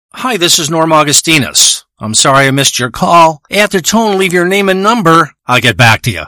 Hi, this is Norm Augustinus. I'm sorry I missed your call. After tone, leave your name and number. I'll get back to you.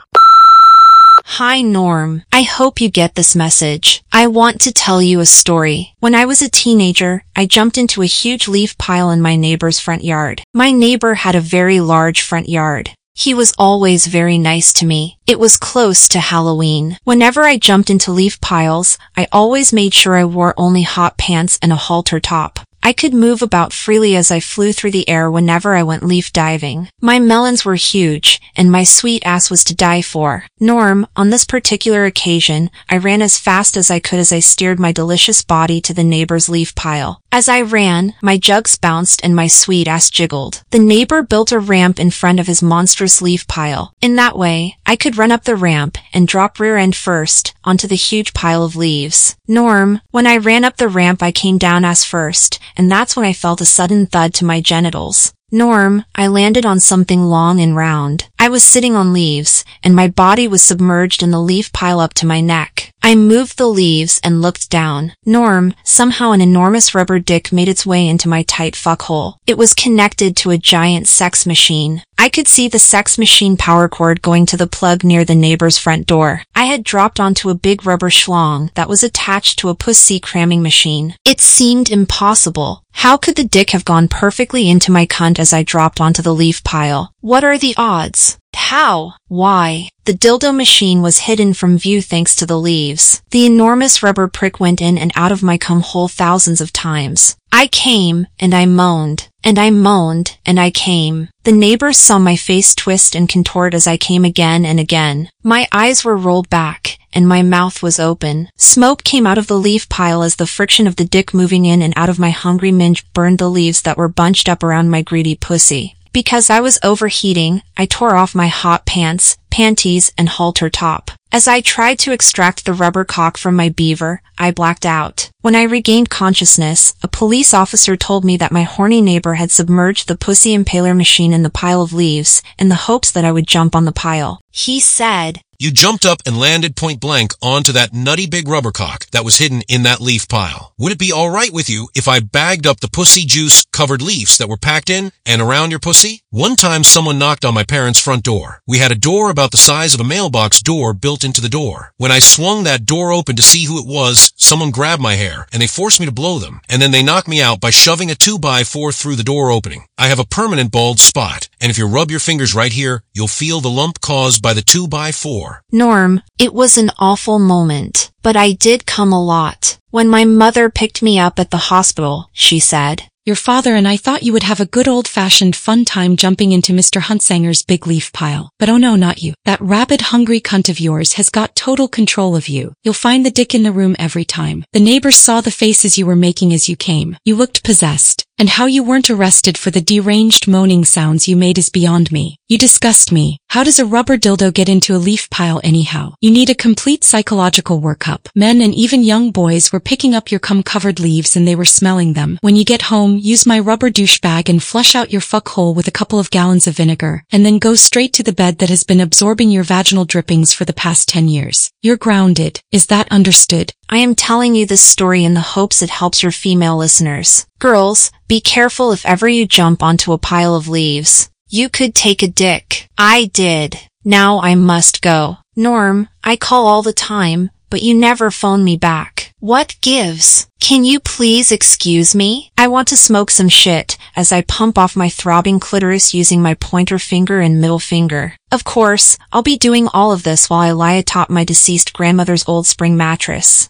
Hi, Norm. I hope you get this message. I want to tell you a story. When I was a teenager, I jumped into a huge leaf pile in my neighbor's front yard. My neighbor had a very large front yard. He was always very nice to me. It was close to Halloween. Whenever I jumped into leaf piles, I always made sure I wore only hot pants and a halter top. I could move about freely as I flew through the air whenever I went leaf diving. My melons were huge, and my sweet ass was to die for. Norm, on this particular occasion, I ran as fast as I could as I steered my delicious body to the neighbor's leaf pile. As I ran, my jugs bounced and my sweet ass jiggled. The neighbor built a ramp in front of his monstrous leaf pile. In that way, I could run up the ramp and drop rear end first onto the huge pile of leaves. Norm, when I ran up the ramp I came down ass first, and that's when I felt a sudden thud to my genitals. Norm, I landed on something long and round. I was sitting on leaves, and my body was submerged in the leaf pile up to my neck. I moved the leaves and looked down. Norm, somehow an enormous rubber dick made its way into my tight fuckhole. It was connected to a giant sex machine. I could see the sex machine power cord going to the plug near the neighbor's front door. I had dropped onto a big rubber schlong that was attached to a pussy cramming machine. It seemed impossible. How could the dick have gone perfectly into my cunt as I dropped onto the leaf pile? What are the odds? How? Why? The dildo machine was hidden from view thanks to the leaves. The enormous rubber prick went in and out of my cum hole thousands of times. I came, and I moaned, and I moaned, and I came. The neighbors saw my face twist and contort as I came again and again. My eyes were rolled back, and my mouth was open. Smoke came out of the leaf pile as the friction of the dick moving in and out of my hungry minge burned the leaves that were bunched up around my greedy pussy. Because I was overheating, I tore off my hot pants, panties, and halter top. As I tried to extract the rubber cock from my beaver, I blacked out. When I regained consciousness, a police officer told me that my horny neighbor had submerged the pussy impaler machine in the pile of leaves in the hopes that I would jump on the pile. He said, "You jumped up and landed point blank onto that nutty big rubber cock that was hidden in that leaf pile. Would it be all right with you if I bagged up the pussy juice covered leaves that were packed in and around your pussy?" One time someone knocked on my parents' front door. We had a door about the size of a mailbox door built into the door. When I swung that door open to see who it was, someone grabbed my hair and they forced me to blow them. And then they knocked me out by shoving a 2x4 through the door opening. I have a permanent bald spot, and if you rub your fingers right here, you'll feel the lump caused by the 2x4. Norm, it was an awful moment, but I did come a lot. When my mother picked me up at the hospital, she said, "Your father and I thought you would have a good old-fashioned fun time jumping into Mr. Huntsanger's big leaf pile. But oh no, not you. That rabid, hungry cunt of yours has got total control of you. You'll find the dick in the room every time. The neighbors saw the faces you were making as you came. You looked possessed. And how you weren't arrested for the deranged moaning sounds you made is beyond me. You disgust me. How does a rubber dildo get into a leaf pile anyhow? You need a complete psychological workup. Men and even young boys were picking up your cum-covered leaves and they were smelling them. When you get home, use my rubber douche bag and flush out your fuckhole with a couple of gallons of vinegar, and then go straight to the bed that has been absorbing your vaginal drippings for the past 10 years. You're grounded. Is that understood? I am telling you this story in the hopes it helps your female listeners. Girls, be careful if ever you jump onto a pile of leaves. You could take a dick. I did. Now I must go. Norm, I call all the time, but you never phone me back. What gives? Can you please excuse me? I want to smoke some shit as I pump off my throbbing clitoris using my pointer finger and middle finger. Of course, I'll be doing all of this while I lie atop my deceased grandmother's old spring mattress.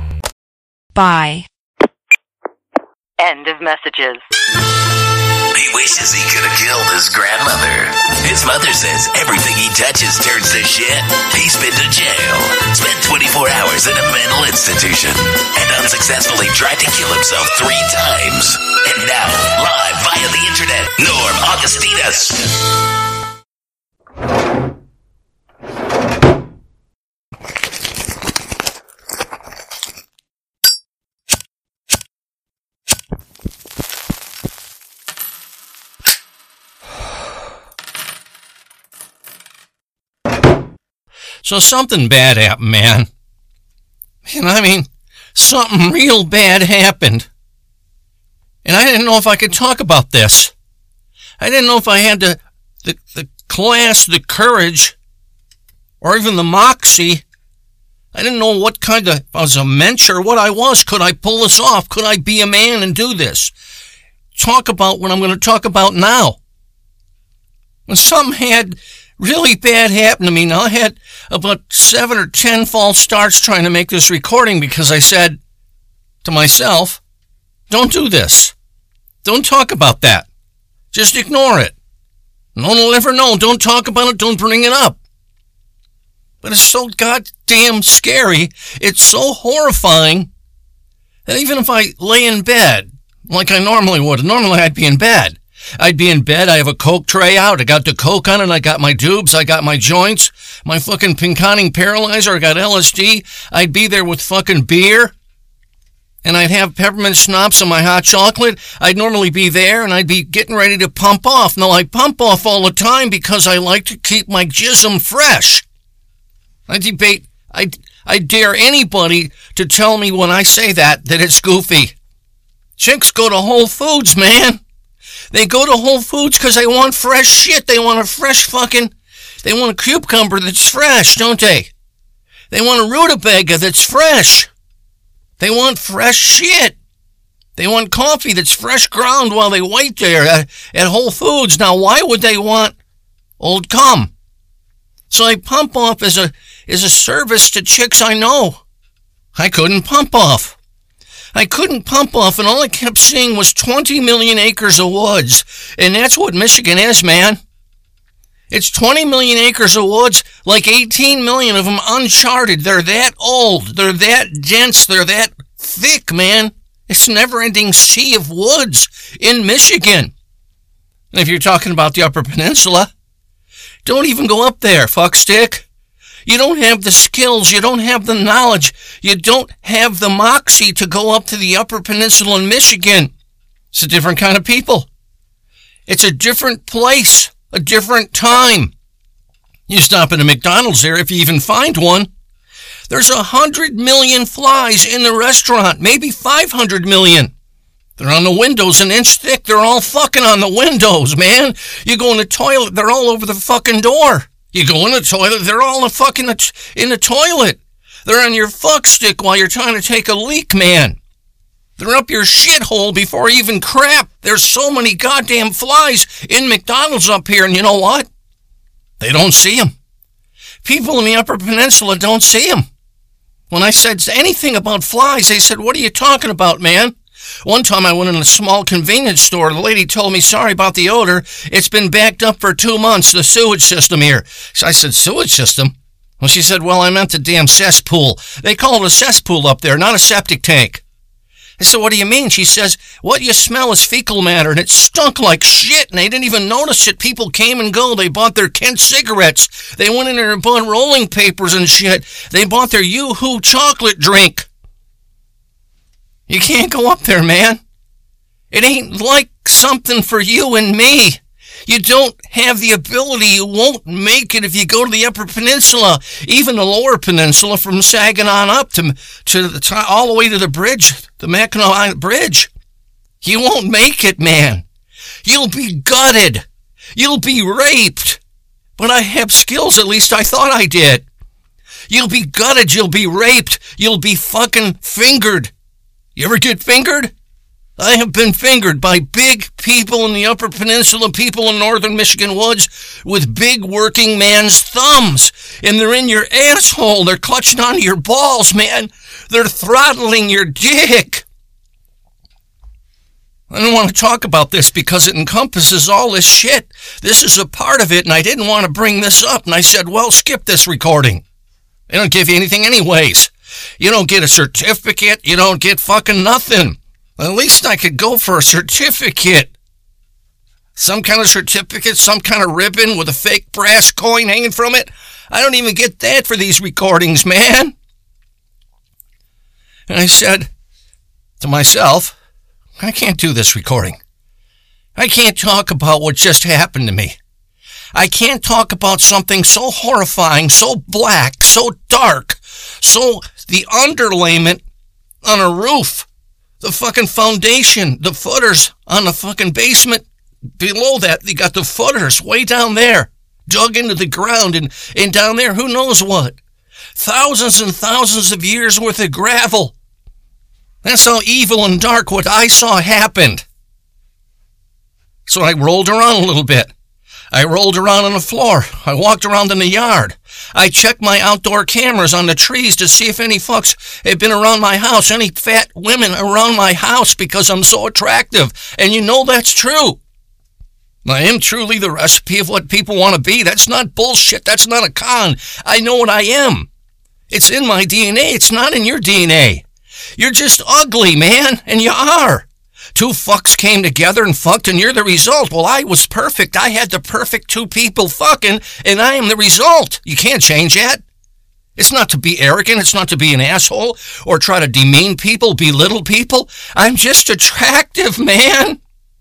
Bye. End of messages. wishes he could have killed his grandmother. His mother says everything he touches turns to shit. He's been to jail, spent 24 hours in a mental institution, and unsuccessfully tried to kill himself 3 times. And now, live via the internet, Norm Augustinus. So something bad happened, man. And I mean, something real bad happened. And I didn't know if I could talk about this. I didn't know if I had the class, the courage, or even the moxie. I didn't know what kind of, if I was a mensch or what I was. Could I pull this off? Could I be a man and do this? Talk about what I'm going to talk about now. When something had really bad happened to me. Now, I had about 7 or 10 false starts trying to make this recording because I said to myself, don't do this. Don't talk about that. Just ignore it. No one will ever know. Don't talk about it. Don't bring it up. But it's so goddamn scary. It's so horrifying that even if I lay in bed like I normally would, normally I'd be in bed. I'd be in bed, I have a Coke tray out, I got the Coke on it, I got my dubes, I got my joints, my fucking Pinconning paralyzer, I got LSD, I'd be there with fucking beer, and I'd have peppermint schnapps and my hot chocolate, I'd normally be there, and I'd be getting ready to pump off. No, I pump off all the time because I like to keep my jism fresh. I dare anybody to tell me when I say that it's goofy. Chicks go to Whole Foods, man. They go to Whole Foods because they want fresh shit. They want they want a cucumber that's fresh, don't they? They want a rutabaga that's fresh. They want fresh shit. They want coffee that's fresh ground while they wait there at Whole Foods. Now, why would they want old cum? So I pump off as a service to chicks I know. I couldn't pump off. And all I kept seeing was 20 million acres of woods. And that's what Michigan is, man. It's 20 million acres of woods, like 18 million of them uncharted. They're that old. They're that dense. They're that thick, man. It's a never-ending sea of woods in Michigan. And if you're talking about the Upper Peninsula, don't even go up there, fuckstick. You don't have the skills, you don't have the knowledge, you don't have the moxie to go up to the Upper Peninsula in Michigan. It's a different kind of people. It's a different place, a different time. You stop at a McDonald's there, if you even find one, there's 100 million flies in the restaurant, maybe 500 million. They're on the windows an inch thick, they're all fucking on the windows, man. You go in the toilet, they're all over the fucking door. You go in the toilet, they're all in the toilet. They're on your fuck stick while you're trying to take a leak, man. They're up your shithole before you even crap. There's so many goddamn flies in McDonald's up here, and you know what? They don't see them. People in the Upper Peninsula don't see them. When I said anything about flies, they said, what are you talking about, man? One time I went in a small convenience store. The lady told me, sorry about the odor. It's been backed up for 2 months, the sewage system here. So I said, sewage system? Well, she said, well, I meant the damn cesspool. They call it a cesspool up there, not a septic tank. I said, what do you mean? She says, what you smell is fecal matter, and it stunk like shit, and they didn't even notice it. People came and go. They bought their Kent cigarettes. They went in there and bought rolling papers and shit. They bought their Yoo-Hoo chocolate drink. You can't go up there, man. It ain't like something for you and me. You don't have the ability. You won't make it if you go to the Upper Peninsula, even the Lower Peninsula from Saginaw up to the all the way to the bridge, the Mackinac Island Bridge. You won't make it, man. You'll be gutted. You'll be raped. But I have skills, at least I thought I did. You'll be gutted. You'll be raped. You'll be fucking fingered. You ever get fingered? I have been fingered by big people in the Upper Peninsula, people in northern Michigan woods with big working man's thumbs. And they're in your asshole. They're clutching onto your balls, man. They're throttling your dick. I don't want to talk about this because it encompasses all this shit. This is a part of it, and I didn't want to bring this up. And I said, well, skip this recording. They don't give you anything anyways. You don't get a certificate. You don't get fucking nothing. At least I could go for a certificate. Some kind of certificate, some kind of ribbon with a fake brass coin hanging from it. I don't even get that for these recordings, man. And I said to myself, I can't do this recording. I can't talk about what just happened to me. I can't talk about something so horrifying, so black, so dark, so the underlayment on a roof, the fucking foundation, the footers on the fucking basement. Below that, you got the footers way down there, dug into the ground, and down there, who knows what? Thousands and thousands of years worth of gravel. That's how evil and dark what I saw happened. So I rolled around a little bit. I rolled around on the floor. I walked around in the yard. I checked my outdoor cameras on the trees to see if any fucks had been around my house, any fat women around my house because I'm so attractive. And you know that's true. I am truly the recipe of what people want to be. That's not bullshit. That's not a con. I know what I am. It's in my DNA. It's not in your DNA. You're just ugly, man, and you are. Two fucks came together and fucked, and you're the result. Well, I was perfect. I had the perfect two people fucking, and I am the result. You can't change that. It's not to be arrogant. It's not to be an asshole or try to demean people, belittle people. I'm just attractive, man.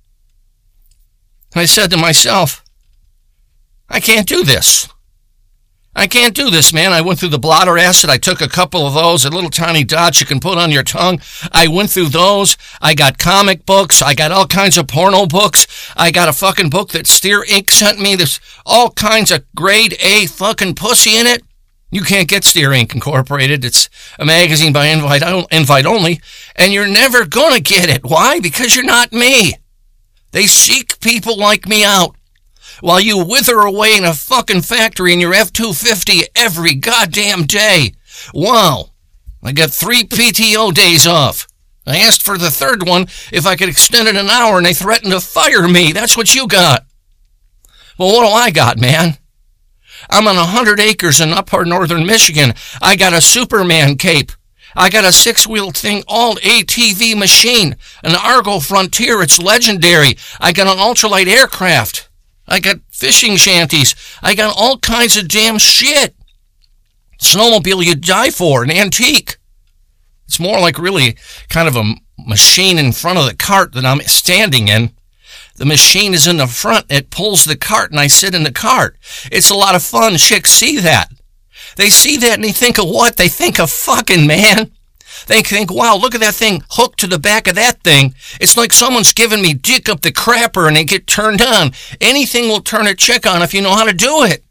I said to myself, I can't do this. I can't do this, man. I went through the blotter acid. I took a couple of those, a little tiny dots you can put on your tongue. I went through those. I got comic books. I got all kinds of porno books. I got a fucking book that Steer Inc. sent me. There's all kinds of grade A fucking pussy in it. You can't get Steer Inc. Incorporated. It's a magazine by invite only. And you're never gonna get it. Why? Because you're not me. They seek people like me out. While you wither away in a fucking factory in your F-250 every goddamn day. Wow. I got 3 PTO days off. I asked for the third one if I could extend it an hour, and they threatened to fire me. That's what you got. Well, what do I got, man? I'm on 100 acres in upper northern Michigan. I got a Superman cape. I got a 6-wheel thing, all ATV machine. An Argo Frontier, it's legendary. I got an ultralight aircraft. I got fishing shanties. I got all kinds of damn shit. Snowmobile you'd die for, an antique. It's more like really kind of a machine in front of the cart that I'm standing in. The machine is in the front. It pulls the cart, and I sit in the cart. It's a lot of fun. Chicks see that. They see that, and they think of what? They think of fucking, man. They think, wow, look at that thing hooked to the back of that thing. It's like someone's giving me dick up the crapper and they get turned on. Anything will turn a chick on if you know how to do it.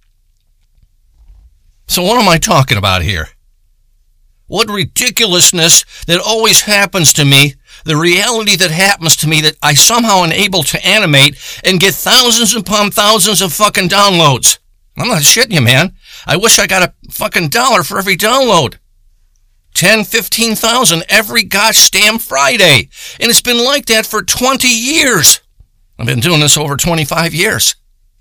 So what am I talking about here? What ridiculousness that always happens to me, the reality that happens to me that I somehow am able to animate and get thousands upon thousands of fucking downloads. I'm not shitting you, man. I wish I got a fucking dollar for every download. 10, 15,000 every gosh damn Friday. And it's been like that for 20 years. I've been doing this over 25 years.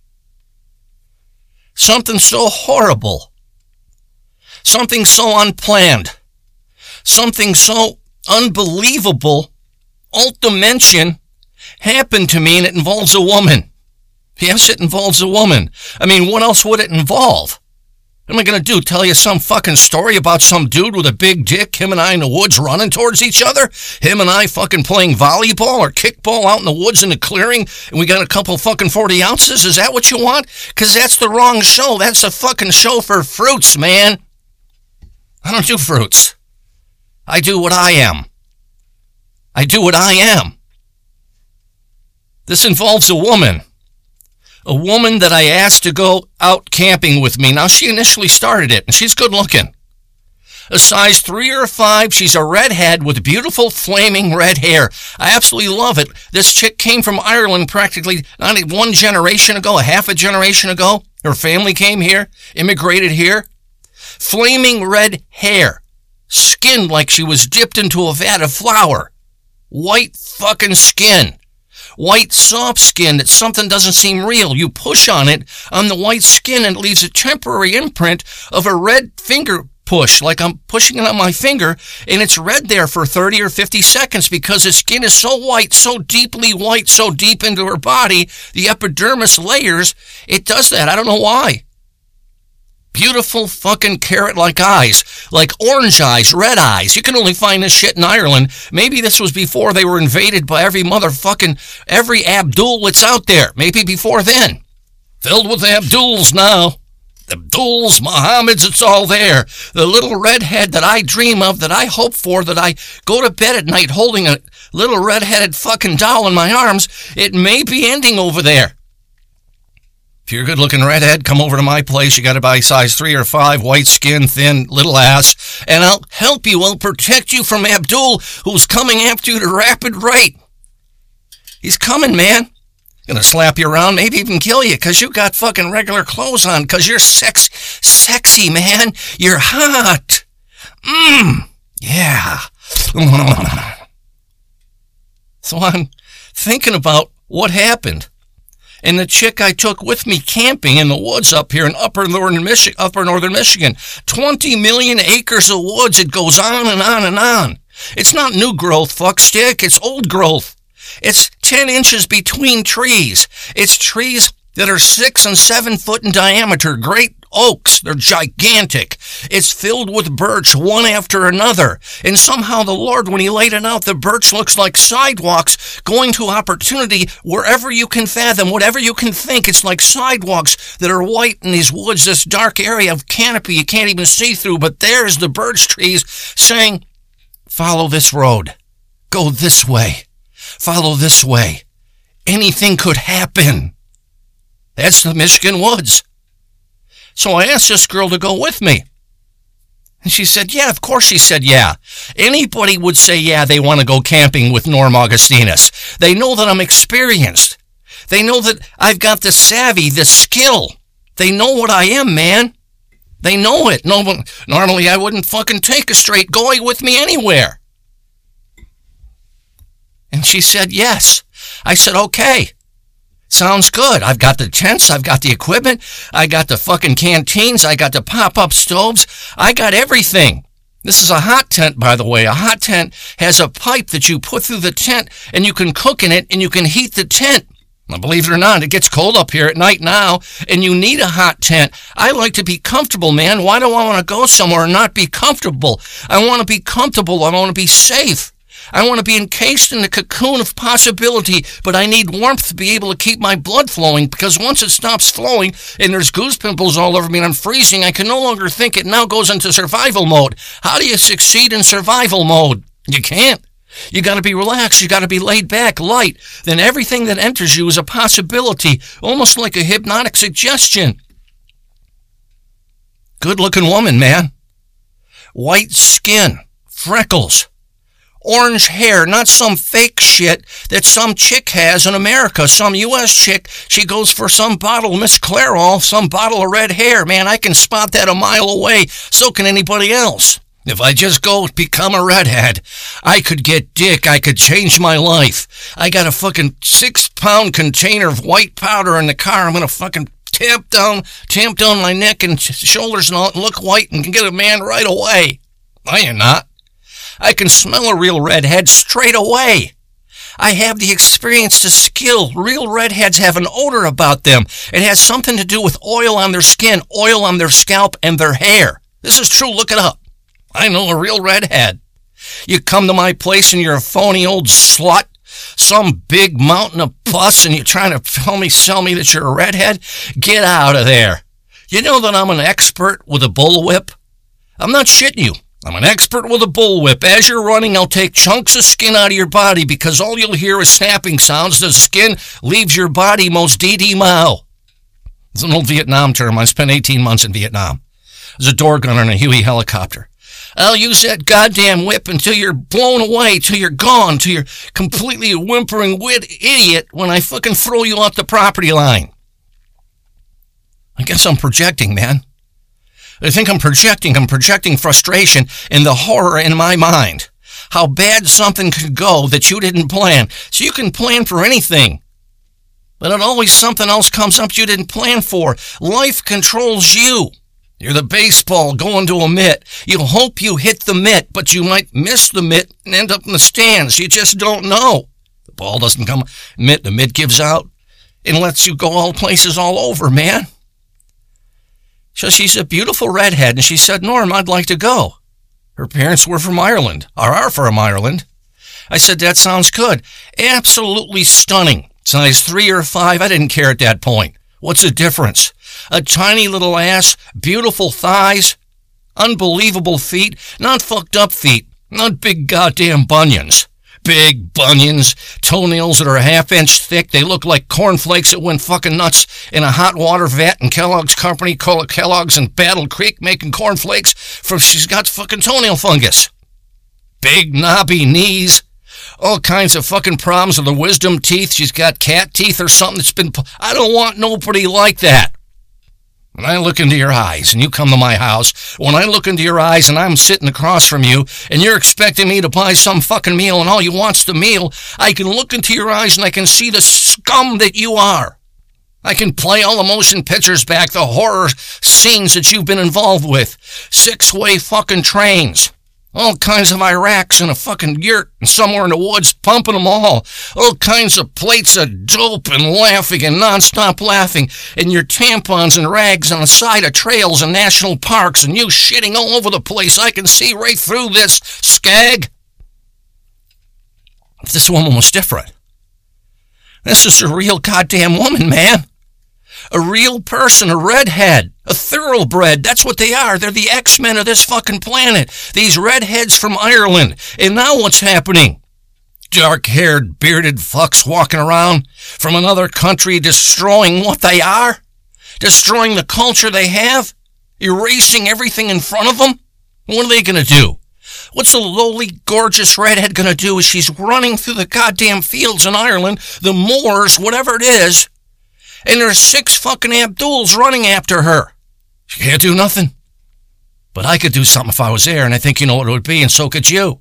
Something so horrible. Something so unplanned. Something so unbelievable, alt-dimension, happened to me, and it involves a woman. Yes, it involves a woman. I mean, what else would it involve? What am I going to do? Tell you some fucking story about some dude with a big dick, him and I in the woods running towards each other? Him and I fucking playing volleyball or kickball out in the woods in the clearing, and we got a couple fucking 40 ounces? Is that what you want? Because that's the wrong show. That's a fucking show for fruits, man. I don't do fruits. I do what I am. I do what I am. This involves a woman. A woman that I asked to go out camping with me. Now, she initially started it, and she's good looking. A size 3 or 5, she's a redhead with beautiful flaming red hair. I absolutely love it. This chick came from Ireland practically not one generation ago, a half a generation ago. Her family came here, immigrated here. Flaming red hair, skinned like she was dipped into a vat of flour. white fucking skin. White soft skin that something doesn't seem real. You push on it, on the white skin, and it leaves a temporary imprint of a red finger push, like I'm pushing it on my finger, and it's red there for 30 or 50 seconds because the skin is so white, so deeply white, so deep into her body, the epidermis layers, it does that. I don't know why. Beautiful fucking carrot-like eyes, like orange eyes, red eyes. You can only find this shit in Ireland. Maybe this was before they were invaded by every Abdul that's out there. Maybe before then. Filled with Abduls now. Abduls, Mohammeds, it's all there. The little redhead that I dream of, that I hope for, that I go to bed at night holding a little red-headed fucking doll in my arms, it may be ending over there. If you're a good-looking redhead, come over to my place. You got to buy size 3 or 5, white skin, thin, little ass, and I'll help you. I'll protect you from Abdul, who's coming after you at a rapid rate. He's coming, man. Gonna slap you around, maybe even kill you, because you got fucking regular clothes on, because you're sexy, man. You're hot. Yeah. So I'm thinking about what happened. And the chick I took with me camping in the woods up here in upper northern Michigan. 20 million acres of woods. It goes on and on and on. It's not new growth, fuckstick. It's old growth. It's 10 inches between trees. It's trees that are 6 and 7 foot in diameter. Great oaks. They're gigantic. It's filled with birch, one after another. And somehow the Lord, when he laid it out, the birch looks like sidewalks going to opportunity wherever you can fathom, whatever you can think. It's like sidewalks that are white in these woods, this dark area of canopy you can't even see through. But there's the birch trees saying, follow this road. Go this way. Follow this way. Anything could happen. That's the Michigan woods. So I asked this girl to go with me. And she said, yeah, of course she said, yeah. Anybody would say, yeah, they want to go camping with Norm Augustinus. They know that I'm experienced. They know that I've got the savvy, the skill. They know what I am, man. They know it. No, normally I wouldn't fucking take a straight going with me anywhere. And she said, yes. I said, okay. Sounds good. I've got the tents. I've got the equipment. I got the fucking canteens. I got the pop-up stoves. I got everything. This is a hot tent, by the way. A hot tent has a pipe that you put through the tent, and you can cook in it, and you can heat the tent. Now, believe it or not, it gets cold up here at night now, and you need a hot tent. I like to be comfortable, man. Why do I want to go somewhere and not be comfortable? I want to be comfortable. I want to be safe. I want to be encased in the cocoon of possibility, but I need warmth to be able to keep my blood flowing, because once it stops flowing and there's goose pimples all over me and I'm freezing, I can no longer think. It now goes into survival mode. How do you succeed in survival mode? You can't. You got to be relaxed. You got to be laid back, light. Then everything that enters you is a possibility, almost like a hypnotic suggestion. Good-looking woman, man. White skin, freckles. Orange hair, not some fake shit that some chick has in America. Some U.S. chick, she goes for some bottle, Miss Clairol, some bottle of red hair. Man, I can spot that a mile away. So can anybody else. If I just go become a redhead, I could get dick. I could change my life. I got a fucking 6-pound container of white powder in the car. I'm going to fucking tamp down my neck and shoulders and all, and look white and get a man right away. I am not. I can smell a real redhead straight away. I have the experience, the skill. Real redheads have an odor about them. It has something to do with oil on their skin, oil on their scalp, and their hair. This is true. Look it up. I know a real redhead. You come to my place and you're a phony old slut, some big mountain of pus, and you're trying to sell me that you're a redhead? Get out of there. You know that I'm an expert with a bullwhip? I'm not shitting you. I'm an expert with a bullwhip. As you're running, I'll take chunks of skin out of your body, because all you'll hear is snapping sounds. The skin leaves your body most DD Mao. It's an old Vietnam term. I spent 18 months in Vietnam. I was a door gunner in a Huey helicopter. I'll use that goddamn whip until you're blown away, till you're gone, till you're completely a whimpering idiot when I fucking throw you off the property line. I guess I'm projecting, man. I think I'm projecting frustration and the horror in my mind. how bad something could go that you didn't plan. So you can plan for anything. But it always something else comes up you didn't plan for. Life controls you. You're the baseball going to a mitt. You hope you hit the mitt, but you might miss the mitt and end up in the stands. You just don't know. The ball doesn't come mitt. The mitt gives out and lets you go all places all over, man. So she's a beautiful redhead, and she said, Norm, I'd like to go. Her parents were from Ireland, or are from Ireland. I said, that sounds good. Absolutely stunning. Size 3 or 5, I didn't care at that point. What's the difference? A tiny little ass, beautiful thighs, unbelievable feet, not fucked up feet, not big goddamn bunions. Big bunions, toenails that are a half-inch thick. They look like cornflakes that went fucking nuts in a hot water vat in Kellogg's company, Kellogg's in Battle Creek making cornflakes from she's got fucking toenail fungus. Big knobby knees. All kinds of fucking problems with the wisdom teeth. She's got cat teeth or something that's been... I don't want nobody like that. When I look into your eyes and you come to my house, when I look into your eyes and I'm sitting across from you and you're expecting me to buy some fucking meal and all you want's the meal, I can look into your eyes and I can see the scum that you are. I can play all the motion pictures back, the horror scenes that you've been involved with. 6-way fucking trains. All kinds of Iraqs in a fucking yurt and somewhere in the woods pumping them all. All kinds of plates of dope and laughing and nonstop laughing. And your tampons and rags on the side of trails and national parks and you shitting all over the place. I can see right through this, skag. If this woman was different. This is a real goddamn woman, man. A real person, a redhead, a thoroughbred. That's what they are. They're the X-Men of this fucking planet. These redheads from Ireland. And now what's happening? Dark-haired, bearded fucks walking around from another country destroying what they are? Destroying the culture they have? Erasing everything in front of them? What are they going to do? What's the lowly, gorgeous redhead going to do as she's running through the goddamn fields in Ireland, the moors, whatever it is, and there's 6 fucking Abduls running after her? She can't do nothing. But I could do something if I was there, and I think you know what it would be, and so could you.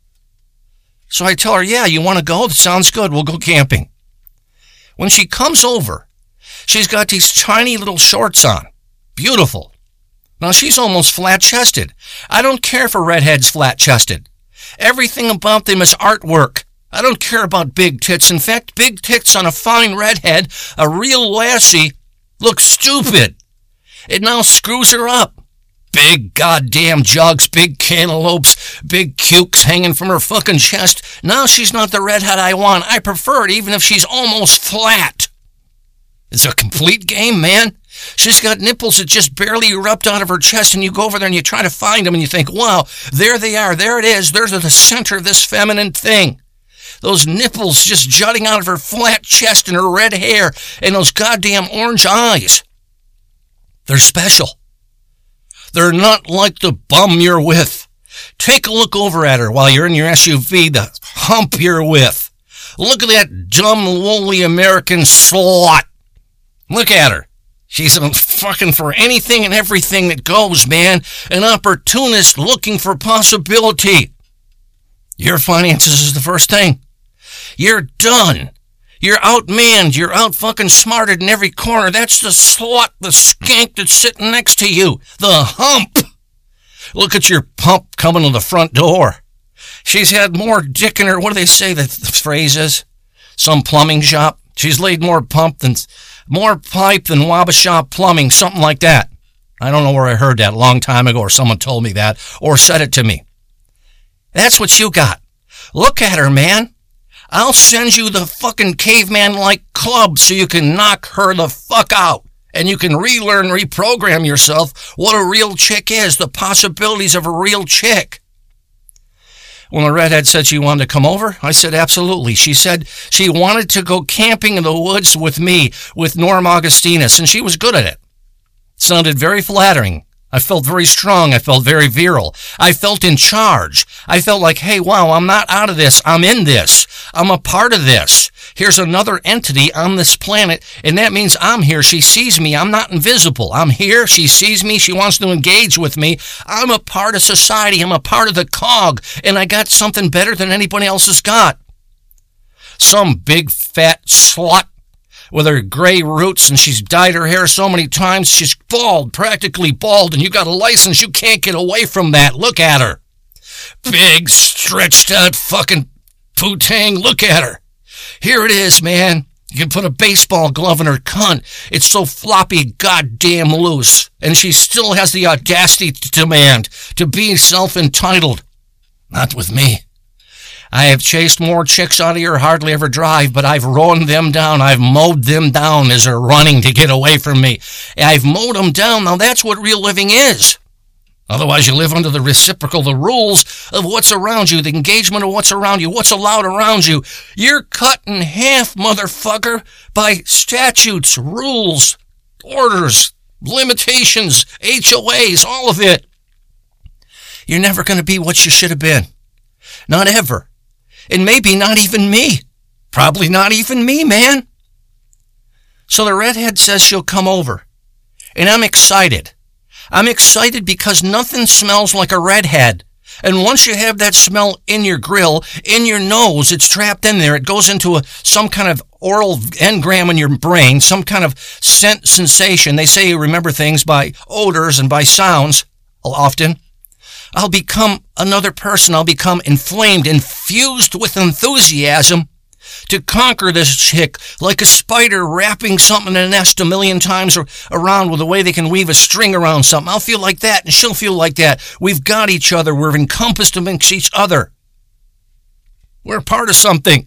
So I tell her, yeah, you want to go? That sounds good. We'll go camping. When she comes over, she's got these tiny little shorts on. Beautiful. Now, she's almost flat-chested. I don't care for redheads flat-chested. Everything about them is artwork. I don't care about big tits. In fact, big tits on a fine redhead, a real lassie, looks stupid. It now screws her up. Big goddamn jugs, big cantaloupes, big cukes hanging from her fucking chest. Now she's not the redhead I want. I prefer it even if she's almost flat. It's a complete game, man. She's got nipples that just barely erupt out of her chest, and you go over there and you try to find them and you think, wow, there they are. There it is. There's the center of this feminine thing. Those nipples just jutting out of her flat chest and her red hair and those goddamn orange eyes. They're special. They're not like the bum you're with. Take a look over at her while you're in your SUV, the hump you're with. Look at that dumb, lowly American slut. Look at her. She's fucking for anything and everything that goes, man. An opportunist looking for possibility. Your finances is the first thing. You're done. You're outmanned. You're out fucking smarted in every corner. That's the slut, the skank that's sitting next to you. The hump. Look at your pump coming to the front door. She's had more dick in her. What do they say the phrase is? Some plumbing shop. She's laid more pipe than Wabasha Plumbing, something like that. I don't know where I heard that a long time ago, or someone told me that, or said it to me. That's what you got. Look at her, man. I'll send you the fucking caveman-like club so you can knock her the fuck out. And you can relearn, reprogram yourself what a real chick is, the possibilities of a real chick. When the redhead said she wanted to come over, I said absolutely. She said she wanted to go camping in the woods with me, with Norm Augustinus, and she was good at it. It sounded very flattering. I felt very strong. I felt very virile. I felt in charge. I felt like, hey, wow, I'm not out of this. I'm in this. I'm a part of this. Here's another entity on this planet, and that means I'm here. She sees me. I'm not invisible. I'm here. She sees me. She wants to engage with me. I'm a part of society. I'm a part of the cog, and I got something better than anybody else has got. Some big fat slut with her gray roots, and she's dyed her hair so many times, she's bald, practically bald, and you got a license, you can't get away from that. Look at her. Big, stretched out fucking poo-tang. Look at her. Here it is, man. You can put a baseball glove in her cunt. It's so floppy goddamn loose. And she still has the audacity to demand to be self-entitled. Not with me. I have chased more chicks out of here hardly ever drive, but I've run them down. I've mowed them down as they're running to get away from me. I've mowed them down. Now that's what real living is. Otherwise, you live under the reciprocal, the rules of what's around you, the engagement of what's around you, what's allowed around you. You're cut in half, motherfucker, by statutes, rules, orders, limitations, HOAs, all of it. You're never going to be what you should have been. Not ever. And maybe not even me. Probably not even me, man. So the redhead says she'll come over. And I'm excited. I'm excited because nothing smells like a redhead. And once you have that smell in your grill, in your nose, it's trapped in there. It goes into some kind of oral engram in your brain, some kind of scent sensation. They say you remember things by odors and by sounds often. I'll become another person. I'll become inflamed, infused with enthusiasm to conquer this chick like a spider wrapping something in a nest a million times around with the way they can weave a string around something. I'll feel like that, and she'll feel like that. We've got each other. We're encompassed amongst each other. We're part of something.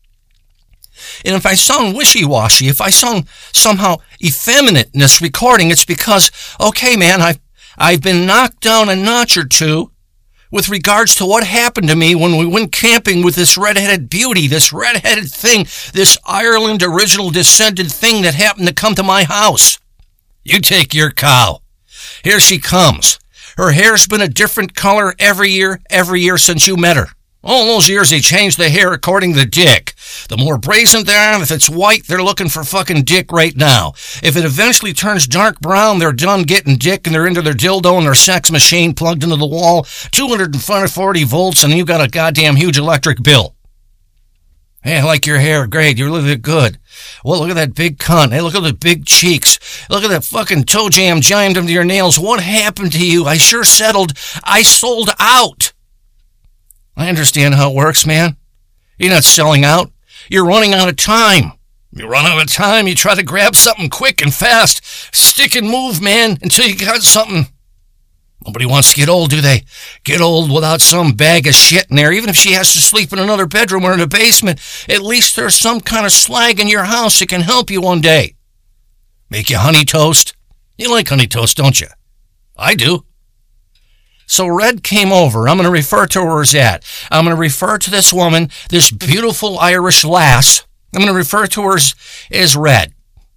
And if I sound wishy-washy, if I sound somehow effeminate in this recording, it's because, okay, man, I've been knocked down a notch or two with regards to what happened to me when we went camping with this redheaded beauty, this redheaded thing, this Ireland original descended thing that happened to come to my house. You take your cow. Here she comes. Her hair's been a different color every year since you met her. All those years they changed the hair according to Dick. The more brazen they are, if it's white, they're looking for fucking Dick right now. If it eventually turns dark brown, they're done getting Dick and they're into their dildo and their sex machine plugged into the wall, 240 volts, and you got a goddamn huge electric bill. Hey, I like your hair. Great, you're looking good. Well, look at that big cunt. Hey, look at the big cheeks. Look at that fucking toe jam jammed into your nails. What happened to you? I sure settled. I sold out. I understand how it works, man. You're not selling out. You're running out of time. You run out of time, you try to grab something quick and fast. Stick and move, man, until you got something. Nobody wants to get old, do they? Get old without some bag of shit in there. Even if she has to sleep in another bedroom or in a basement, at least there's some kind of slag in your house that can help you one day. Make you honey toast? You like honey toast, don't you? I do. So Red came over. I'm going to refer to her as that. I'm going to refer to this woman, this beautiful Irish lass. I'm going to refer to her as Red.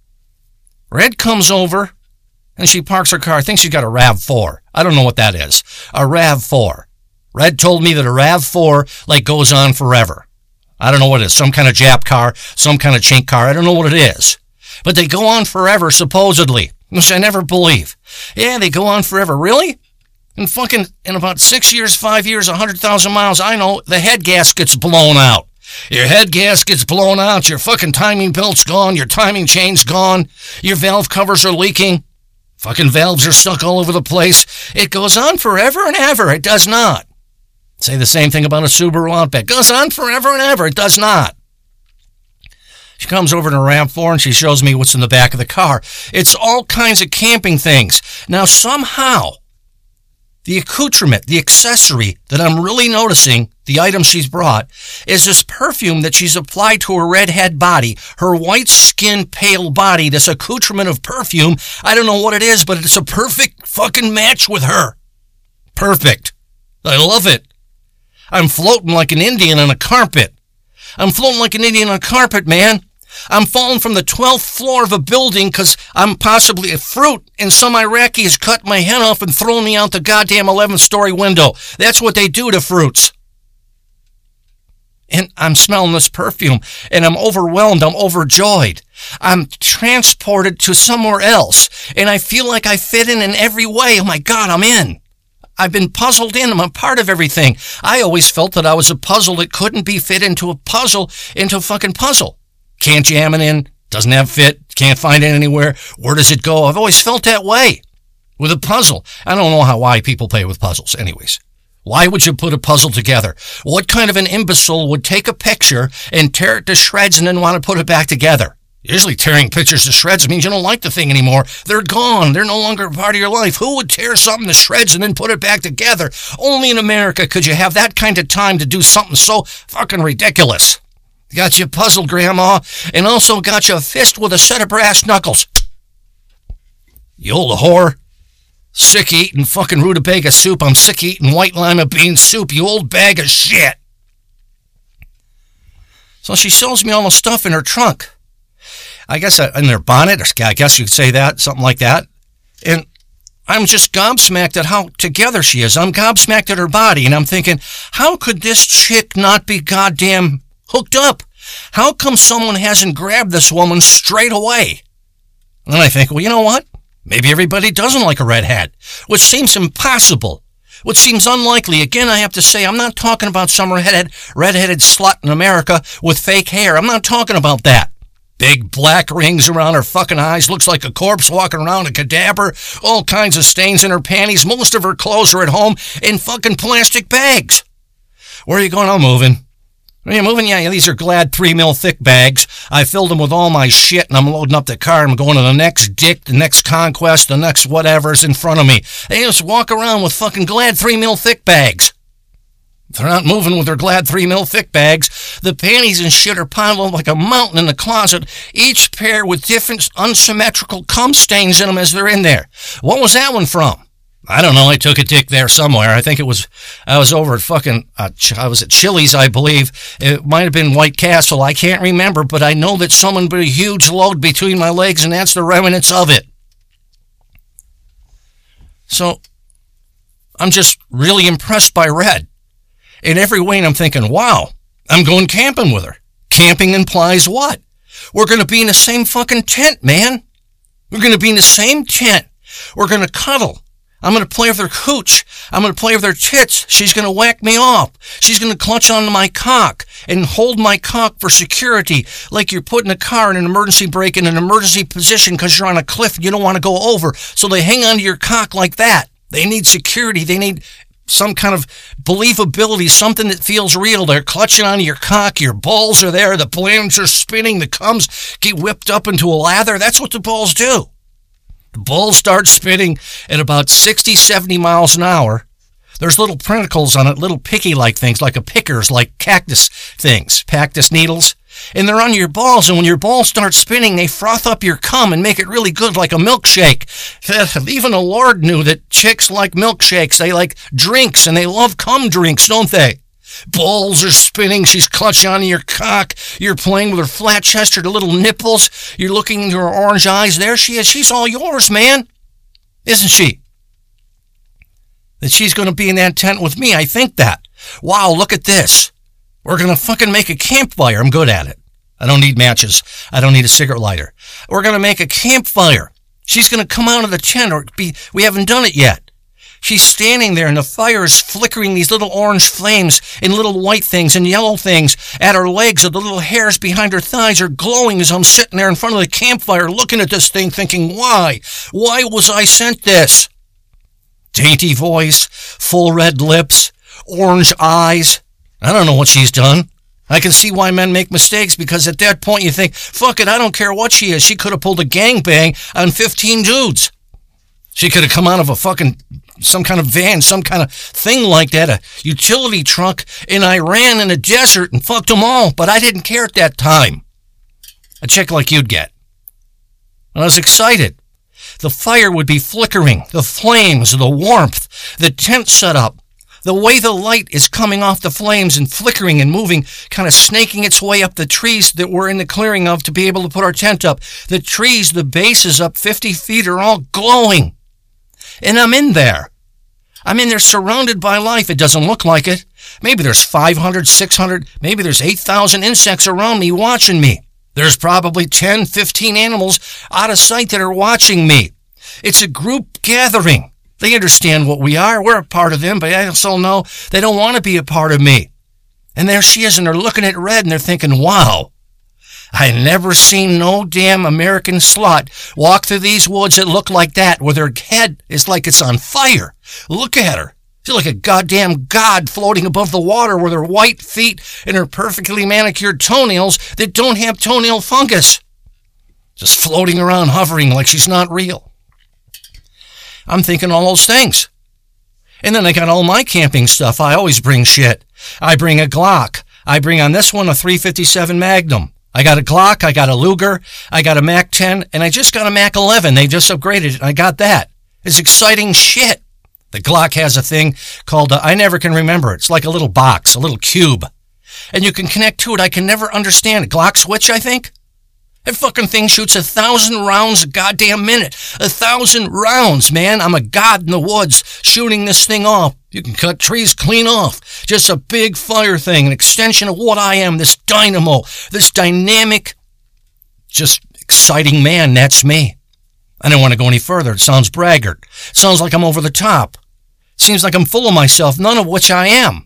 Red comes over, and she parks her car. I think she's got a RAV4. I don't know what that is. A RAV4. Red told me that a RAV4, like, goes on forever. I don't know what it is. Some kind of Jap car, some kind of chink car. I don't know what it is. But they go on forever, supposedly. Which I never believe. Yeah, they go on forever. Really? In about 6 years, 5 years, 100,000 miles, I know, the head gasket's blown out. Your head gasket's blown out, your fucking timing belt's gone, your timing chain's gone, your valve covers are leaking. Fucking valves are stuck all over the place. It goes on forever and ever. It does not. Say the same thing about a Subaru Outback. It goes on forever and ever. It does not. She comes over to RAV4 and she shows me what's in the back of the car. It's all kinds of camping things. Now, somehow, the accoutrement, the accessory that I'm really noticing, the item she's brought, is this perfume that she's applied to her redhead body, her white-skinned, pale body, this accoutrement of perfume. I don't know what it is, but it's a perfect fucking match with her. Perfect. I love it. I'm floating like an Indian on a carpet. I'm floating like an Indian on a carpet, man. I'm falling from the 12th floor of a building because I'm possibly a fruit and some Iraqi has cut my head off and thrown me out the goddamn 11th story window. That's what they do to fruits. And I'm smelling this perfume, and I'm overwhelmed, I'm overjoyed. I'm transported to somewhere else, and I feel like I fit in every way. Oh my God, I'm in. I've been puzzled in. I'm a part of everything. I always felt that I was a puzzle that couldn't be fit into a puzzle, into a fucking puzzle. Can't jam it in, doesn't have fit, can't find it anywhere. Where does it go? I've always felt that way with a puzzle. I don't know why people play with puzzles anyways. Why would you put a puzzle together? What kind of an imbecile would take a picture and tear it to shreds and then want to put it back together? Usually tearing pictures to shreds means you don't like the thing anymore. They're gone. They're no longer a part of your life. Who would tear something to shreds and then put it back together? Only in America could you have that kind of time to do something so fucking ridiculous. Got you puzzled, Grandma, and also got you a fist with a set of brass knuckles. You old whore. Sick eating fucking rutabaga soup. I'm sick eating white lima bean soup, you old bag of shit. So she shows me all the stuff in her trunk. I guess in their bonnet, or I guess you could say that, something like that. And I'm just gobsmacked at how together she is. I'm gobsmacked at her body, and I'm thinking, how could this chick not be goddamn hooked up? How come someone hasn't grabbed this woman straight away? And then I think, well, you know what? Maybe everybody doesn't like a redhead, which seems impossible, which seems unlikely. Again, I have to say, I'm not talking about some redheaded slut in America with fake hair. I'm not talking about that. Big black rings around her fucking eyes, looks like a corpse walking around, a cadaver, all kinds of stains in her panties. Most of her clothes are at home in fucking plastic bags. Where are you going? I'm moving. Are you moving? Yeah, these are Glad 3 mil thick bags. I filled them with all my shit, and I'm loading up the car. I'm going to the next dick, the next conquest, the next whatever's in front of me. They just walk around with fucking Glad 3 mil thick bags. If they're not moving with their Glad 3 mil thick bags, the panties and shit are piled up like a mountain in the closet, each pair with different unsymmetrical cum stains in them as they're in there. What was that one from? I don't know. I took a dick there somewhere. I think I was over at fucking, I was at Chili's, I believe. It might have been White Castle. I can't remember, but I know that someone put a huge load between my legs, and that's the remnants of it. So, I'm just really impressed by Red. In every way, and I'm thinking, wow, I'm going camping with her. Camping implies what? We're going to be in the same fucking tent, man. We're going to be in the same tent. We're going to cuddle. I'm going to play with her cooch. I'm going to play with her tits. She's going to whack me off. She's going to clutch onto my cock and hold my cock for security, like you're putting a car in an emergency brake in an emergency position because you're on a cliff and you don't want to go over. So they hang onto your cock like that. They need security. They need some kind of believability, something that feels real. They're clutching onto your cock. Your balls are there. The planets are spinning. The cums get whipped up into a lather. That's what the balls do. The balls start spinning at about 60, 70 miles an hour. There's little prickles on it, little picky-like things, like a pickers, like cactus things, cactus needles. And they're on your balls, and when your balls start spinning, they froth up your cum and make it really good like a milkshake. Even the Lord knew that chicks like milkshakes. They like drinks, and they love cum drinks, don't they? Balls are spinning. She's clutching onto your cock. You're playing with her flat-chested little nipples. You're looking into her orange eyes. There she is. She's all yours, man. Isn't she? That she's going to be in that tent with me. I think that. Wow, look at this. We're going to fucking make a campfire. I'm good at it. I don't need matches. I don't need a cigarette lighter. We're going to make a campfire. She's going to come out of the tent. We haven't done it yet. She's standing there, and the fire is flickering these little orange flames and little white things and yellow things at her legs, and the little hairs behind her thighs are glowing as I'm sitting there in front of the campfire looking at this thing thinking, why? Why was I sent this? Dainty voice, full red lips, orange eyes. I don't know what she's done. I can see why men make mistakes, because at that point you think, fuck it, I don't care what she is. She could have pulled a gangbang on 15 dudes. She could have come out of some kind of van, some kind of thing like that, a utility truck in Iran in a desert and fucked them all. But I didn't care at that time. A chick like you'd get. I was excited. The fire would be flickering, the flames, the warmth, the tent set up. The way the light is coming off the flames and flickering and moving, kind of snaking its way up the trees that we're in the clearing of to be able to put our tent up. The trees, the bases up 50 feet are all glowing. And I'm in there. I'm in there surrounded by life. It doesn't look like it. Maybe there's 500, 600, maybe there's 8,000 insects around me watching me. There's probably 10, 15 animals out of sight that are watching me. It's a group gathering. They understand what we are. We're a part of them, but I also know they don't want to be a part of me. And there she is, and they're looking at Red, and they're thinking, wow, I never seen no damn American slut walk through these woods that look like that, where their head is like it's on fire. Look at her. She's like a goddamn god floating above the water with her white feet and her perfectly manicured toenails that don't have toenail fungus. Just floating around, hovering like she's not real. I'm thinking all those things. And then I got all my camping stuff. I always bring shit. I bring a Glock. I bring on this one a .357 Magnum. I got a Glock. I got a Luger. I got a Mac 10. And I just got a Mac 11. They just upgraded it. I got that. It's exciting shit. The Glock has a thing called, I never can remember it. It's like a little box, a little cube. And you can connect to it. I can never understand it. Glock switch, I think? That fucking thing shoots 1,000 rounds a goddamn minute. 1,000 rounds, man. I'm a god in the woods shooting this thing off. You can cut trees clean off. Just a big fire thing, an extension of what I am, this dynamo, this dynamic, just exciting man. That's me. I don't want to go any further. It sounds braggart. It sounds like I'm over the top. Seems like I'm full of myself, none of which I am.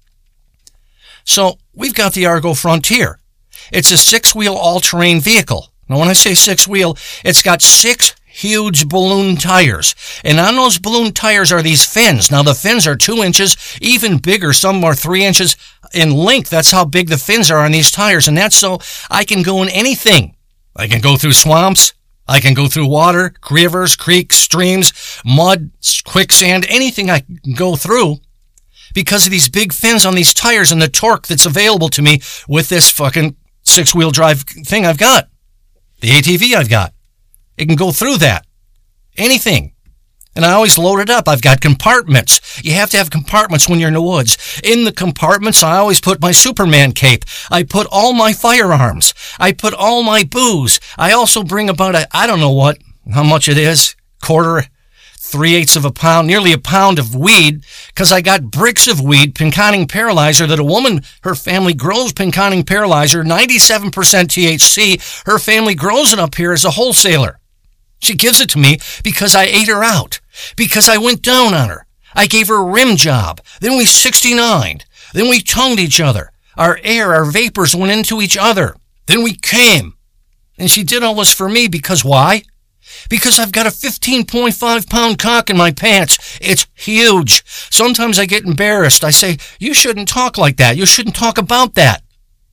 So we've got the Argo Frontier. It's a 6-wheel all-terrain vehicle. Now when I say 6-wheel, it's got 6 huge balloon tires. And on those balloon tires are these fins. Now the fins are 2 inches, even bigger. Some are 3 inches in length. That's how big the fins are on these tires. And that's so I can go in anything. I can go through swamps. I can go through water, rivers, creeks, streams, mud, quicksand, anything I can go through because of these big fins on these tires and the torque that's available to me with this fucking 6-wheel drive thing I've got. The ATV I've got. It can go through that. Anything. And I always load it up. I've got compartments. You have to have compartments when you're in the woods. In the compartments, I always put my Superman cape. I put all my firearms. I put all my booze. I also bring about I don't know how much it is, 3/8 of a pound, nearly a pound of weed, because I got bricks of weed, Pinconning Paralyzer, that a woman, her family grows Pinconning Paralyzer, 97% THC. Her family grows it up here as a wholesaler. She gives it to me because I ate her out, because I went down on her. I gave her a rim job. Then we 69'd. Then we tongued each other. Our air, our vapors went into each other. Then we came. And she did all this for me because why? Because I've got a 15.5 pound cock in my pants. It's huge. Sometimes I get embarrassed. I say, you shouldn't talk like that. You shouldn't talk about that.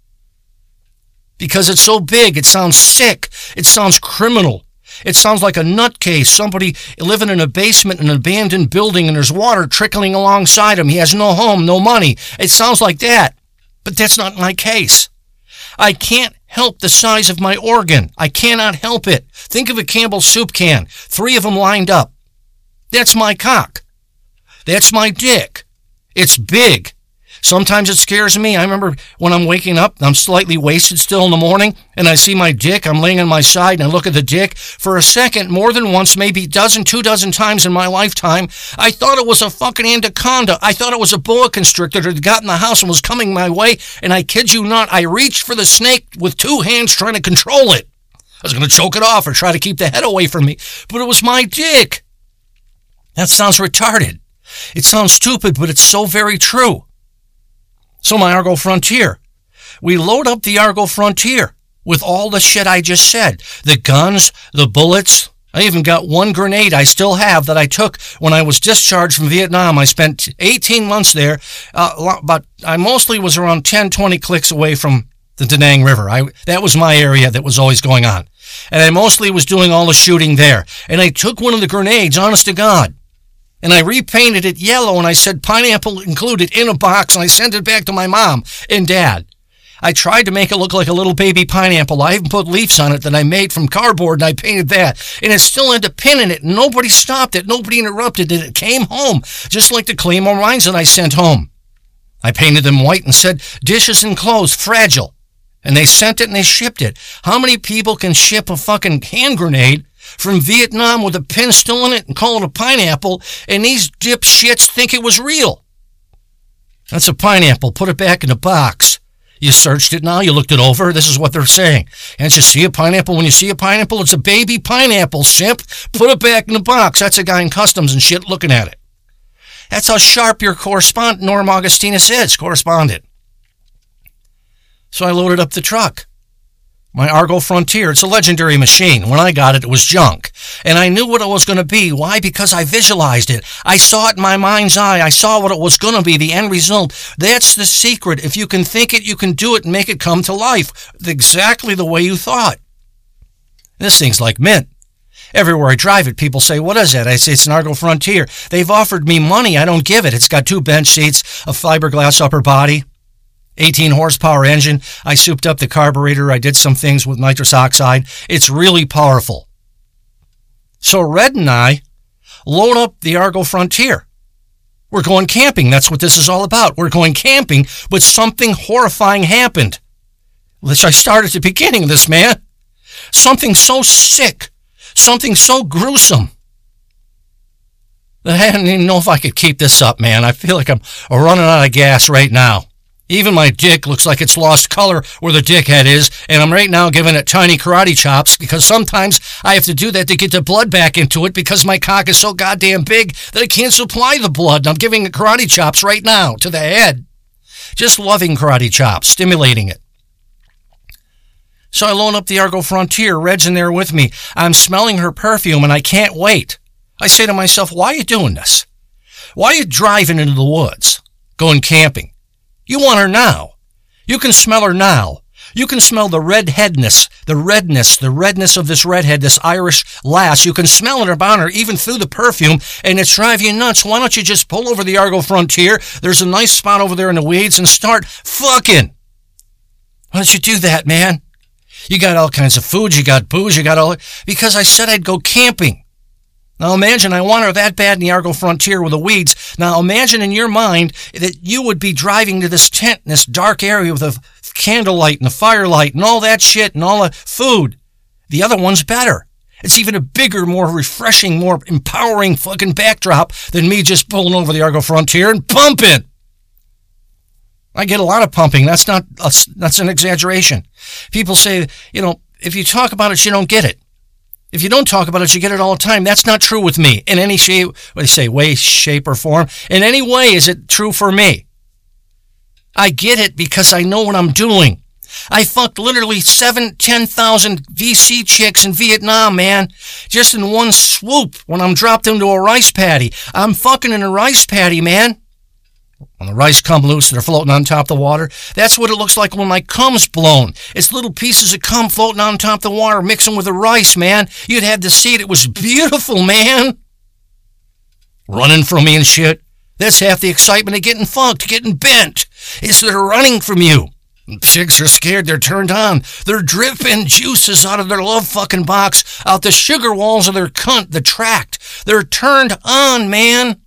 Because it's so big. It sounds sick. It sounds criminal. It sounds like a nutcase, somebody living in a basement in an abandoned building and there's water trickling alongside him. He has no home, no money. It sounds like that. But that's not my case. I can't help the size of my organ. I cannot help it. Think of a Campbell's soup can, 3 of them lined up. That's my cock. That's my dick. It's big. Sometimes it scares me. I remember when I'm waking up, I'm slightly wasted still in the morning, and I see my dick. I'm laying on my side, and I look at the dick. For a second, more than once, maybe 2 dozen times in my lifetime, I thought it was a fucking anaconda. I thought it was a boa constrictor that had got in the house and was coming my way, and I kid you not, I reached for the snake with 2 hands trying to control it. I was going to choke it off or try to keep the head away from me, but it was my dick. That sounds retarded. It sounds stupid, but it's so very true. So my Argo Frontier. We load up the Argo Frontier with all the shit I just said. The guns, the bullets. I even got 1 grenade I still have that I took when I was discharged from Vietnam. I spent 18 months there, but I mostly was around 10, 20 clicks away from the Da Nang River. That was my area that was always going on. And I mostly was doing all the shooting there. And I took one of the grenades, honest to God. And I repainted it yellow, and I said pineapple included in a box, and I sent it back to my mom and dad. I tried to make it look like a little baby pineapple. I even put leaves on it that I made from cardboard, and I painted that. And it still had a pin in it, and nobody stopped it. Nobody interrupted it. It came home, just like the Claymore mines that I sent home. I painted them white and said, dishes enclosed, fragile. And they sent it and they shipped it. How many people can ship a fucking hand grenade from Vietnam with a pin still in it and call it a pineapple, and these dipshits think it was real? That's a pineapple. Put it back in the box. You searched it now. You looked it over. This is what they're saying. Can't you see a pineapple? When you see a pineapple, it's a baby pineapple, simp. Put it back in the box. That's a guy in customs and shit looking at it. That's how sharp your correspondent, Norm Augustinus, is. Correspondent. So I loaded up the truck. My Argo Frontier. It's a legendary machine. When I got it, it was junk. And I knew what it was going to be. Why? Because I visualized it. I saw it in my mind's eye. I saw what it was going to be, the end result. That's the secret. If you can think it, you can do it and make it come to life. Exactly the way you thought. This thing's like mint. Everywhere I drive it, people say, what is that? I say, it's an Argo Frontier. They've offered me money. I don't give it. It's got 2 bench seats, a fiberglass upper body, 18 horsepower engine. I souped up the carburetor. I did some things with nitrous oxide. It's really powerful. So Red and I load up the Argo Frontier. We're going camping. That's what this is all about. We're going camping, but something horrifying happened. Let's start at the beginning of this, man. Something so sick. Something so gruesome. I didn't even know if I could keep this up, man. I feel like I'm running out of gas right now. Even my dick looks like it's lost color where the dick head is, and I'm right now giving it tiny karate chops because sometimes I have to do that to get the blood back into it because my cock is so goddamn big that I can't supply the blood. And I'm giving it karate chops right now to the head. Just loving karate chops, stimulating it. So I load up the Argo Frontier. Red's in there with me. I'm smelling her perfume, and I can't wait. I say to myself, why are you doing this? Why are you driving into the woods, going camping? You want her now. You can smell her now. You can smell the redness of this redhead, this Irish lass. You can smell it about her even through the perfume, and it's driving you nuts. Why don't you just pull over the Argo Frontier? There's a nice spot over there in the weeds and start fucking. Why don't you do that, man? You got all kinds of food, you got booze, you got all... Because I said I'd go camping. Now imagine I want her that bad in the Argo Frontier with the weeds. Now imagine in your mind that you would be driving to this tent in this dark area with a candlelight and a firelight and all that shit and all the food. The other one's better. It's even a bigger, more refreshing, more empowering fucking backdrop than me just pulling over the Argo Frontier and pumping. I get a lot of pumping. That's an exaggeration. People say, if you talk about it, you don't get it. If you don't talk about it, you get it all the time. That's not true with me in any shape, way, shape, or form. In any way is it true for me. I get it because I know what I'm doing. I fucked literally 10,000 VC chicks in Vietnam, man. Just in one swoop when I'm dropped into a rice paddy. I'm fucking in a rice paddy, man. When the rice come loose and they're floating on top of the water, that's what it looks like when my cum's blown. It's little pieces of cum floating on top of the water, mixing with the rice, man. You'd have to see it. It was beautiful, man. Running from me and shit. That's half the excitement of getting fucked, getting bent. Is they're running from you. Chicks are scared. They're turned on. They're dripping juices out of their love fucking box, out the sugar walls of their cunt, the tract. They're turned on, man.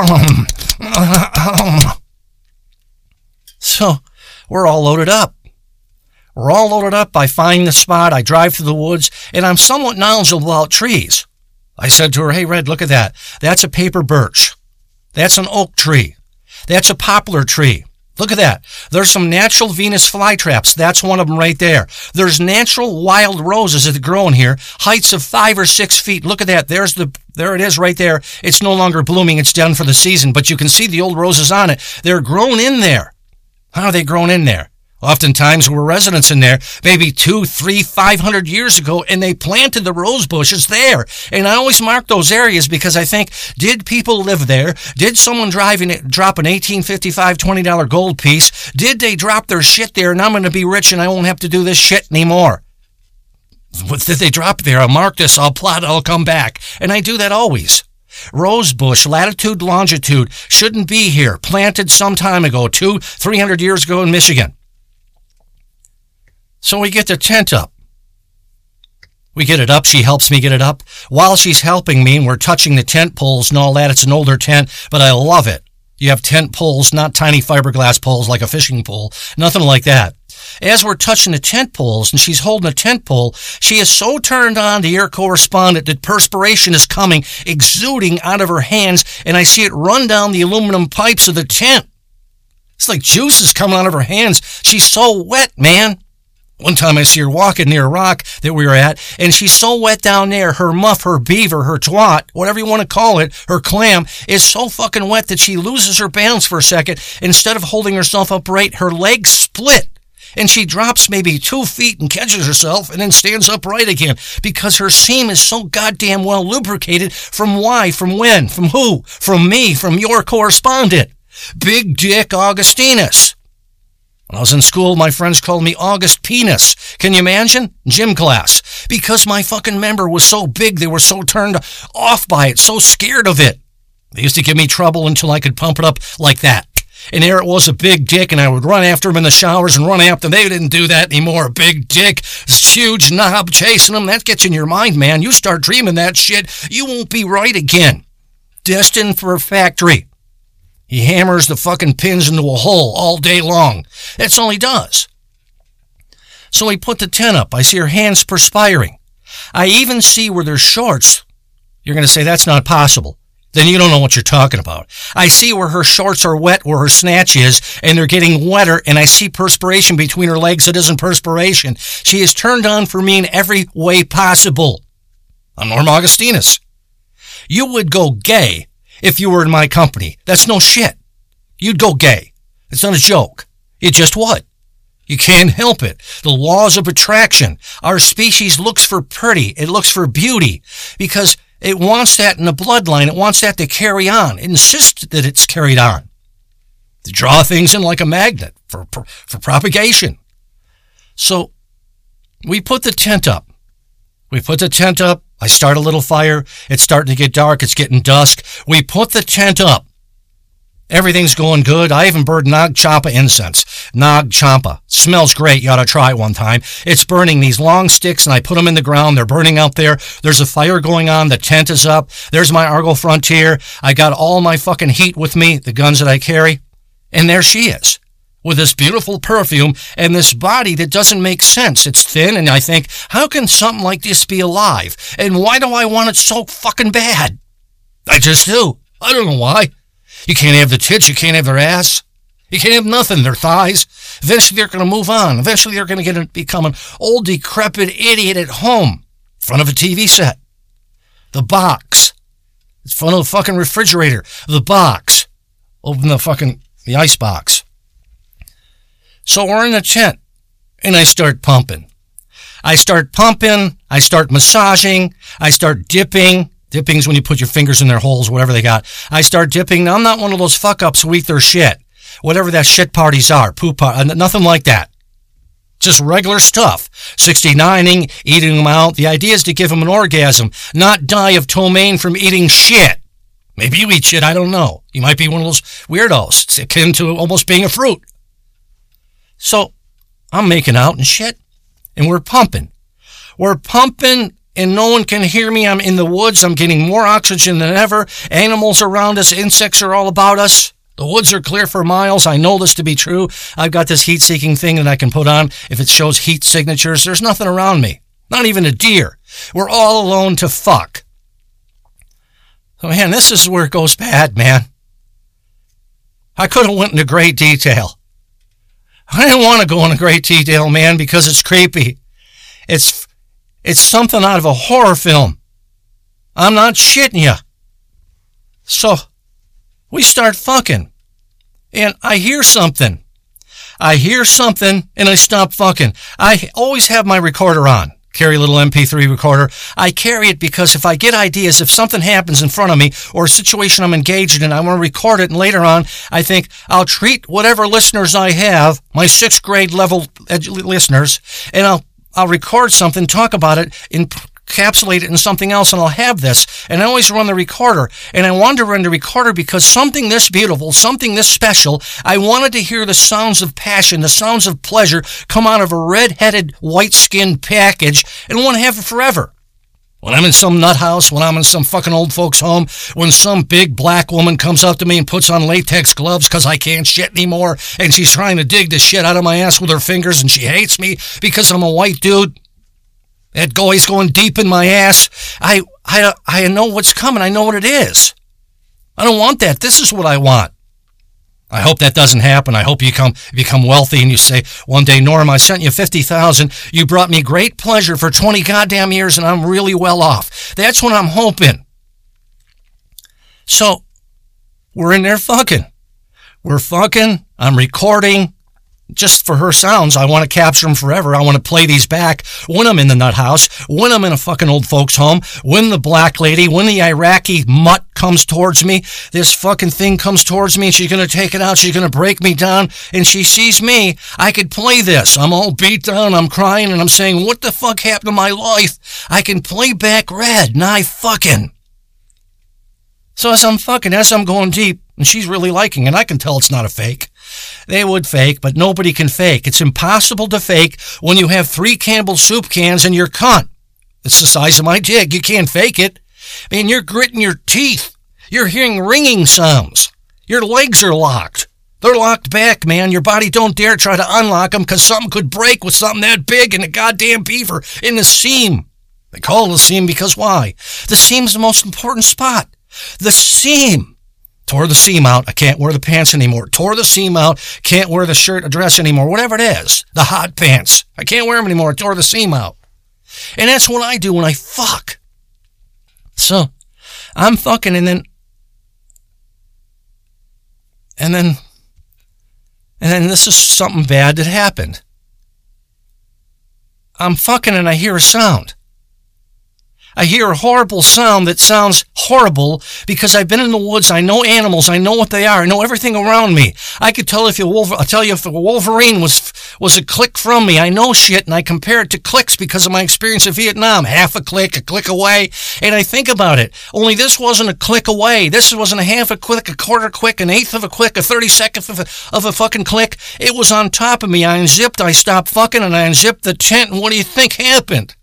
So, we're all loaded up. We're all loaded up. I find the spot. I drive through the woods, and I'm somewhat knowledgeable about trees. I said to her, hey, Red, look at that. That's a paper birch. That's an oak tree. That's a poplar tree. Look at that. There's some natural Venus flytraps. That's one of them right there. There's natural wild roses that grow in here, heights of 5 or 6 feet. Look at that. There it is right there. It's no longer blooming. It's done for the season, but you can see the old roses on it. They're grown in there. How are they grown in there? Oftentimes were residents in there, maybe 200, 300, 500 years ago, and they planted the rose bushes there. And I always mark those areas because I think, did people live there? Did someone drop an $18.55 $20 gold piece? Did they drop their shit there and I'm going to be rich and I won't have to do this shit anymore? What did they drop there? I'll mark this, I'll plot, I'll come back. And I do that always. Rose bush, latitude, longitude, shouldn't be here. Planted some time ago, 200, 300 years ago in Michigan. So we get the tent up. We get it up. She helps me get it up. While she's helping me, and we're touching the tent poles and all that, it's an older tent, but I love it. You have tent poles, not tiny fiberglass poles like a fishing pole. Nothing like that. As we're touching the tent poles and she's holding a tent pole, she is so turned on to your correspondent that perspiration is coming, exuding out of her hands, and I see it run down the aluminum pipes of the tent. It's like juice is coming out of her hands. She's so wet, man. One time I see her walking near a rock that we were at, and she's so wet down there, her muff, her beaver, her twat, whatever you want to call it, her clam, is so fucking wet that she loses her balance for a second. Instead of holding herself upright, her legs split, and she drops maybe 2 feet and catches herself and then stands upright again because her seam is so goddamn well lubricated. From why? From when? From who? From me, from your correspondent, Big Dick Augustinus. When I was in school, my friends called me August Penis. Can you imagine? Gym class. Because my fucking member was so big, they were so turned off by it, so scared of it. They used to give me trouble until I could pump it up like that. And there it was, a big dick, and I would run after him in the showers and run after them. They didn't do that anymore. Big dick, huge knob chasing them. That gets in your mind, man. You start dreaming that shit, you won't be right again. Destined for a factory. He hammers the fucking pins into a hole all day long. That's all he does. So he put the tent up. I see her hands perspiring. I even see where there's shorts. You're going to say that's not possible. Then you don't know what you're talking about. I see where her shorts are wet, where her snatch is, and they're getting wetter, and I see perspiration between her legs that isn't perspiration. She is turned on for me in every way possible. I'm Norm Augustinus. You would go gay if you were in my company. That's no shit. You'd go gay. It's not a joke. You just would. You can't help it. The laws of attraction. Our species looks for pretty. It looks for beauty because it wants that in the bloodline. It wants that to carry on. It insists that it's carried on. To draw things in like a magnet for propagation. So we put the tent up. I start a little fire. It's starting to get dark. It's getting dusk. We put the tent up. Everything's going good. I even burned Nag Champa incense. Nag Champa. Smells great. You ought to try it one time. It's burning these long sticks, and I put them in the ground. They're burning out there. There's a fire going on. The tent is up. There's my Argo Frontier. I got all my fucking heat with me, the guns that I carry. And there she is, with this beautiful perfume and this body that doesn't make sense. It's thin, and I think, how can something like this be alive? And why do I want it so fucking bad? I just do. I don't know why. You can't have the tits, you can't have their ass. You can't have nothing, their thighs. Eventually they're going to move on. Eventually they're going to become an old, decrepit idiot at home, in front of a TV set. The box. It's in front of the fucking refrigerator. The box. Open the ice box. So we're in the tent, and I start pumping. I start massaging, I start dipping. Dipping's when you put your fingers in their holes, whatever they got. I start dipping. Now, I'm not one of those fuck-ups who eat their shit. Whatever that shit parties are, poop party, nothing like that. Just regular stuff. 69ing, eating them out. The idea is to give them an orgasm, not die of ptomaine from eating shit. Maybe you eat shit, I don't know. You might be one of those weirdos. It's akin to almost being a fruit. So, I'm making out and shit, and we're pumping. And no one can hear me. I'm in the woods. I'm getting more oxygen than ever. Animals around us, insects are all about us. The woods are clear for miles. I know this to be true. I've got this heat-seeking thing that I can put on. If it shows heat signatures, there's nothing around me. Not even a deer. We're all alone to fuck. So, man, this is where it goes bad, man. I could have went into great detail. I didn't want to go into great detail, man, because it's creepy. It's something out of a horror film. I'm not shitting you. So, we start fucking. And I hear something. And I stop fucking. I always have my recorder on. Carry a little MP3 recorder. I carry it because if I get ideas, if something happens in front of me or a situation I'm engaged in, I want to record it, and later on, I think I'll treat whatever listeners I have, my 6th grade level listeners, and I'll record something, talk about it, encapsulate it in something else, and I'll have this. And I always run the recorder. And I wanted to run the recorder because something this beautiful, something this special, I wanted to hear the sounds of passion, the sounds of pleasure come out of a red-headed, white-skinned package, and want to have it forever. When I'm in some nut house, when I'm in some fucking old folks' home, when some big black woman comes up to me and puts on latex gloves because I can't shit anymore, and she's trying to dig the shit out of my ass with her fingers, and she hates me because I'm a white dude, that guy's going deep in my ass, I know what's coming. I know what it is. I don't want that. This is what I want. I hope that doesn't happen. I hope you become wealthy and you say, one day, Norm, I sent you $50,000. You brought me great pleasure for 20 goddamn years and I'm really well off. That's what I'm hoping. So, we're in there fucking. We're fucking. I'm recording. Just for her sounds, I want to capture them forever. I want to play these back when I'm in the nut house, when I'm in a fucking old folks home, when the black lady, when the Iraqi mutt comes towards me, this fucking thing comes towards me and she's going to take it out, she's going to break me down, and she sees me. I could play this. I'm all beat down, I'm crying, and I'm saying, what the fuck happened to my life? I can play back Red, and I fucking. So as I'm going deep, and she's really liking it, I can tell it's not a fake. They would fake, but nobody can fake. It's impossible to fake when you have 3 Campbell soup cans in your cunt. It's the size of my dick. You can't fake it. Man, you're gritting your teeth. You're hearing ringing sounds. Your legs are locked. They're locked back, man. Your body don't dare try to unlock them because something could break with something that big in a goddamn beaver in the seam. They call it a seam because why? The seam's the most important spot. The seam. Tore the seam out. I can't wear the pants anymore. Tore the seam out. Can't wear the shirt or dress anymore. Whatever it is. The hot pants. I can't wear them anymore. I tore the seam out. And that's what I do when I fuck. So, I'm fucking and then this is something bad that happened. I'm fucking and I hear a sound. I hear a horrible sound that sounds horrible because I've been in the woods. I know animals. I know what they are. I know everything around me. I could tell if I'll tell you if a wolverine was a click from me. I know shit and I compare it to clicks because of my experience in Vietnam. Half a click away. And I think about it. Only this wasn't a click away. This wasn't a half a click, a quarter click, an eighth of a click, a 32nd of a fucking click. It was on top of me. I unzipped. I stopped fucking and I unzipped the tent. And what do you think happened?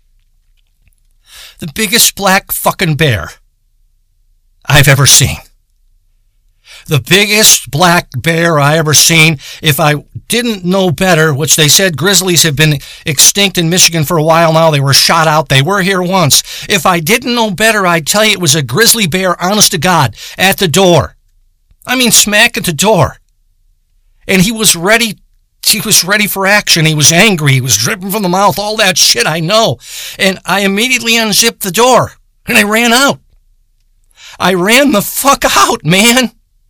The biggest black fucking bear I've ever seen. The biggest black bear I ever seen. If I didn't know better, which they said grizzlies have been extinct in Michigan for a while now. They were shot out. They were here once. If I didn't know better, I'd tell you it was a grizzly bear, honest to God, at the door. I mean, smack at the door. And he was ready for action. He was angry. He was dripping from the mouth. All that shit, I know. And I immediately unzipped the door. And I ran out. I ran the fuck out, man.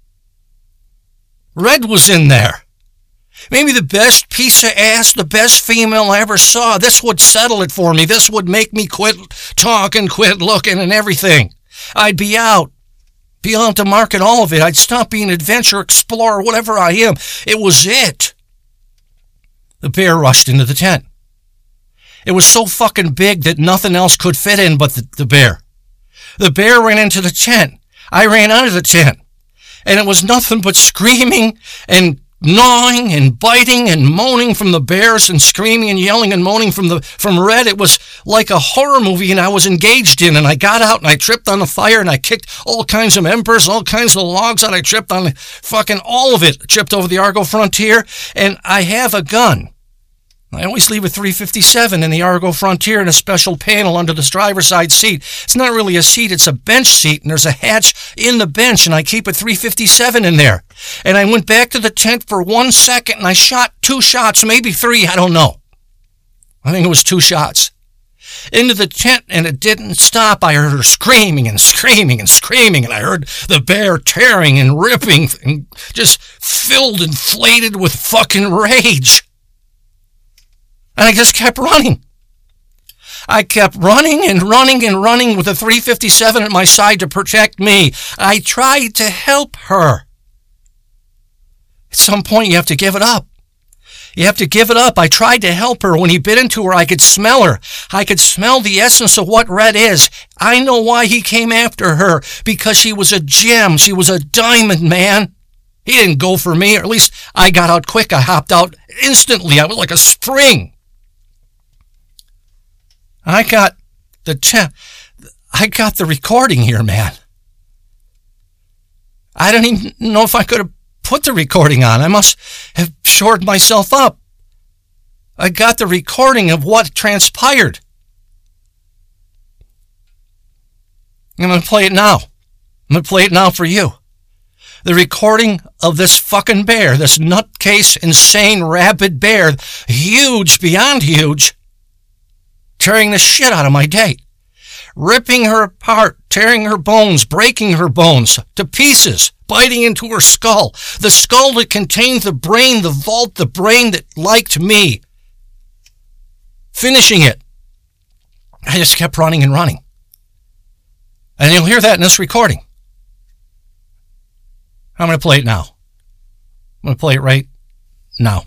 Red was in there. Maybe the best piece of ass, the best female I ever saw. This would settle it for me. This would make me quit talking, quit looking and everything. I'd be out. Be on to market, all of it. I'd stop being an adventure explorer, whatever I am. It was it. The bear rushed into the tent. It was so fucking big that nothing else could fit in but the bear. The bear ran into the tent. I ran out of the tent. And it was nothing but screaming and gnawing and biting and moaning from the bears and screaming and yelling and moaning from Red. It was like a horror movie and I was engaged in. And I got out and I tripped on the fire and I kicked all kinds of embers, all kinds of logs out. I tripped on fucking all of it. Tripped over the Argo Frontier. And I have a gun. I always leave a .357 in the Argo Frontier in a special panel under the driver's side seat. It's not really a seat, it's a bench seat, and there's a hatch in the bench, and I keep a .357 in there. And I went back to the tent for 1 second, and I shot 2 shots, maybe 3, I don't know. I think it was 2 shots. Into the tent, and it didn't stop. I heard her screaming and screaming and screaming, and I heard the bear tearing and ripping, and just filled, inflated with fucking rage. And I just kept running. I kept running and running and running with a .357 at my side to protect me. I tried to help her. At some point, you have to give it up. You have to give it up. I tried to help her. When he bit into her, I could smell her. I could smell the essence of what Red is. I know why he came after her. Because she was a gem. She was a diamond, man. He didn't go for me, or at least I got out quick. I hopped out instantly. I was like a spring. I got the recording here, man. I don't even know if I could have put the recording on. I must have shored myself up. I got the recording of what transpired. I'm going to play it now. I'm going to play it now for you. The recording of this fucking bear, this nutcase, insane, rabid bear, huge, beyond huge, tearing the shit out of my date. Ripping her apart, tearing her bones, breaking her bones to pieces, biting into her skull. The skull that contained the brain, the vault, the brain that liked me. Finishing it. I just kept running and running. And you'll hear that in this recording. I'm going to play it now. I'm going to play it right now.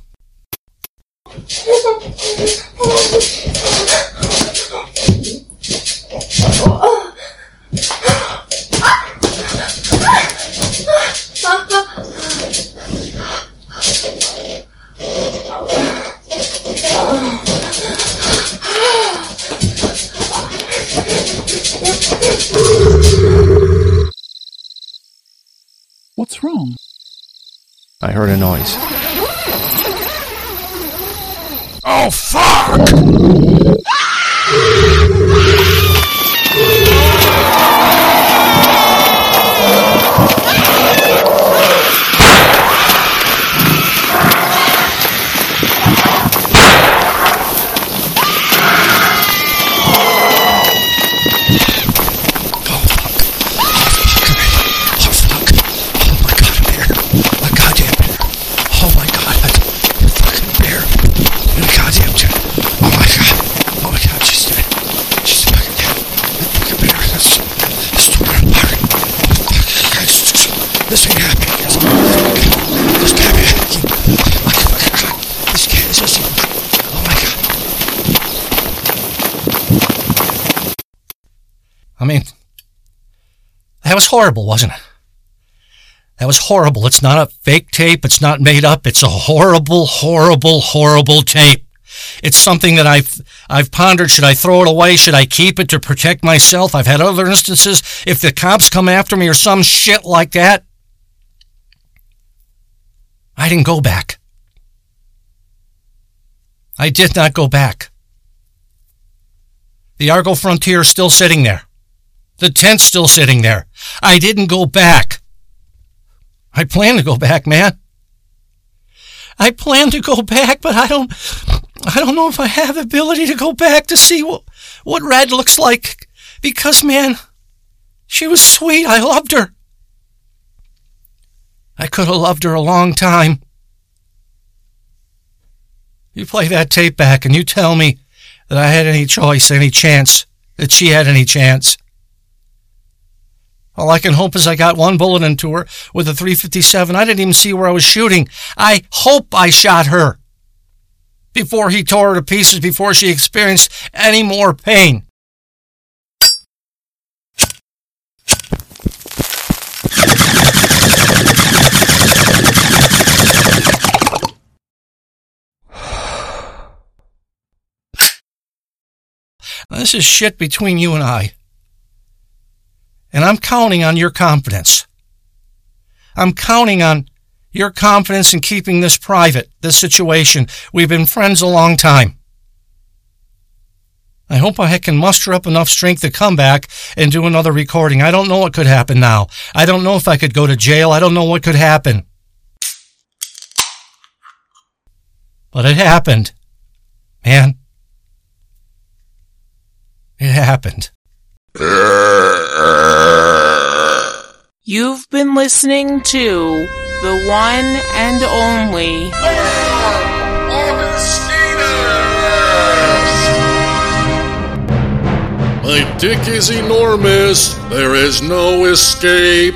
What's wrong? I heard a noise. Oh, fuck! This ain't happening. This can't be happening. This can't just... Oh my God. I mean, that was horrible, wasn't it? That was horrible. It's not a fake tape. It's not made up. It's a horrible, horrible, horrible tape. It's something that I've pondered. Should I throw it away? Should I keep it to protect myself? I've had other instances. If the cops come after me or some shit like that, I didn't go back. I did not go back. The Argo Frontier is still sitting there. The tent's still sitting there. I didn't go back. I plan to go back, man. I plan to go back, but I don't know if I have the ability to go back to see what Red looks like. Because, man, she was sweet. I loved her. I could have loved her a long time. You play that tape back and you tell me that I had any choice, any chance, that she had any chance. All I can hope is I got one bullet into her with a .357. I didn't even see where I was shooting. I hope I shot her before he tore her to pieces, before she experienced any more pain. This is shit between you and I. And I'm counting on your confidence. I'm counting on your confidence in keeping this private, this situation. We've been friends a long time. I hope I can muster up enough strength to come back and do another recording. I don't know what could happen now. I don't know if I could go to jail. I don't know what could happen. But it happened. Man. It happened. You've been listening to the one and only My dick is enormous. There is no escape.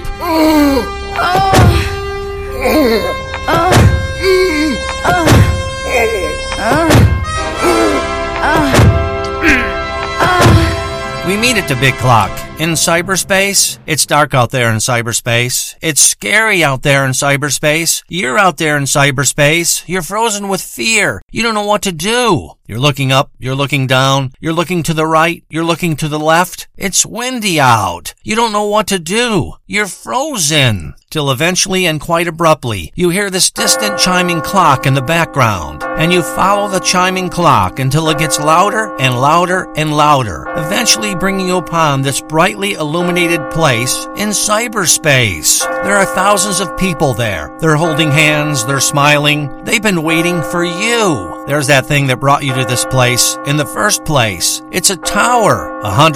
We meet at the big clock. In cyberspace, it's dark out there in cyberspace. It's scary out there in cyberspace. You're out there in cyberspace. You're frozen with fear. You don't know what to do. You're looking up. You're looking down. You're looking to the right. You're looking to the left. It's windy out. You don't know what to do. You're frozen. till eventually and quite abruptly, you hear this distant chiming clock in the background, and you follow the chiming clock until it gets louder and louder and louder, eventually bringing you upon this brightly illuminated place in cyberspace. There are thousands of people there. They're holding hands, they're smiling. They've been waiting for you. There's that thing that brought you to this place in the first place. It's a tower,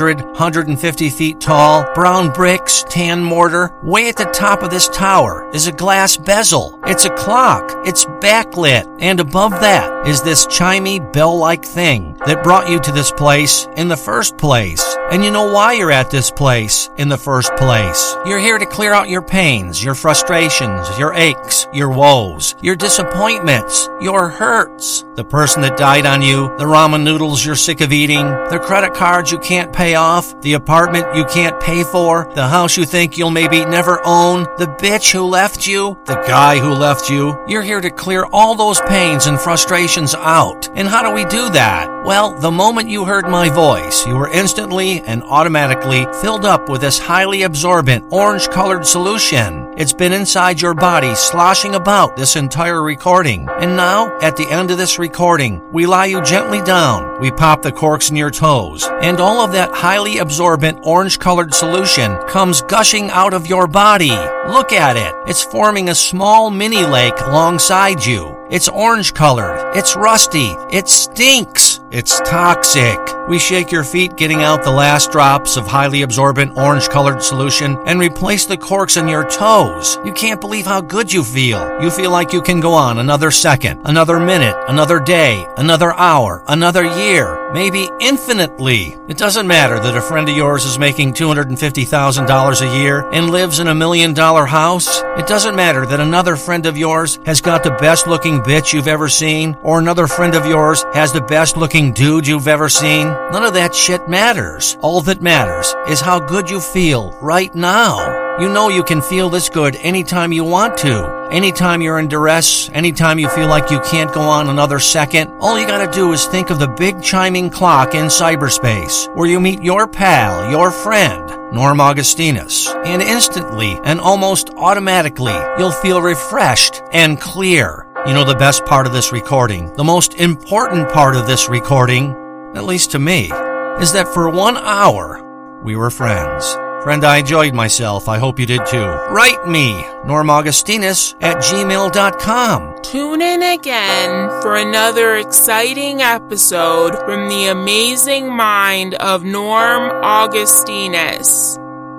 150 feet tall, brown bricks, tan mortar. Way at the top of this tower is a glass bezel. It's a clock. It's backlit. And above that is this chimey bell-like thing that brought you to this place in the first place. And you know why you're at this place in the first place. You're here to clear out your pains, your frustrations, your aches, your woes, your disappointments, your hurts. The person that died on you, the ramen noodles you're sick of eating, the credit cards you can't pay off, the apartment you can't pay for, the house you think you'll maybe never own, the bitch who left you, the guy who left you. You're here to clear all those pains and frustrations out. And how do we do that? Well, the moment you heard my voice, you were instantly and automatically filled up with this highly absorbent orange-colored solution. It's been inside your body sloshing about this entire recording. And now, at the end of this recording, we lie you gently down, we pop the corks in your toes, and all of that highly absorbent orange-colored solution comes gushing out of your body. Look at it. It's forming a small mini lake alongside you. It's orange-colored. It's rusty. It stinks. It's toxic. We shake your feet, getting out the last drops of highly absorbent orange-colored solution, and replace the corks in your toes. You can't believe how good you feel. You feel like you can go on another second, another minute, another day, another hour, another year, maybe infinitely. It doesn't matter that a friend of yours is making $250,000 a year and lives in $1 million house. It doesn't matter that another friend of yours has got the best-looking bitch you've ever seen, or another friend of yours has the best-looking dude you've ever seen. None of that shit matters. All that matters is how good you feel right now. You know you can feel this good anytime you want to. Anytime you're in duress, anytime you feel like you can't go on another second, all you gotta do is think of the big chiming clock in cyberspace, where you meet your pal, your friend, Norm Augustinus, and instantly and almost automatically, you'll feel refreshed and clear. You know the best part of this recording, the most important part of this recording, at least to me, is that for 1 hour, we were friends. Friend, I enjoyed myself. I hope you did too. Write me, normaugustinus@gmail.com. Tune in again for another exciting episode from the amazing mind of Norm Augustinus.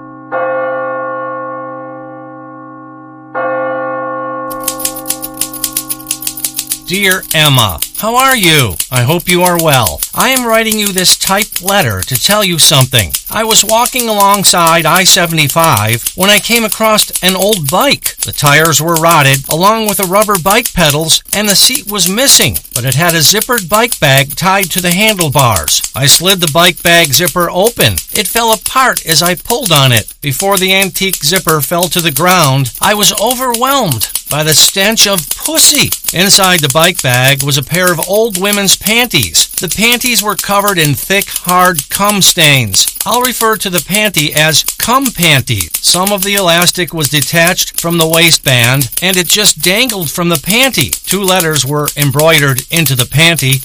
Dear Emma, how are you? I hope you are well. I am writing you this typed letter to tell you something. I was walking alongside I-75 when I came across an old bike. The tires were rotted, along with the rubber bike pedals, and the seat was missing, but it had a zippered bike bag tied to the handlebars. I slid the bike bag zipper open. It fell apart as I pulled on it. Before the antique zipper fell to the ground, I was overwhelmed by the stench of pussy. Inside the bike bag was a pair of old women's panties. The panties were covered in thick, hard cum stains. I'll refer to the panty as cum panty. Some of the elastic was detached from the waistband, and it just dangled from the panty. 2 letters were embroidered into the panty.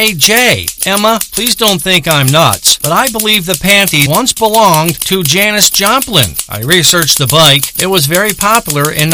JJ. Emma, please don't think I'm nuts, but I believe the panty once belonged to Janis Joplin. I researched the bike. It was very popular in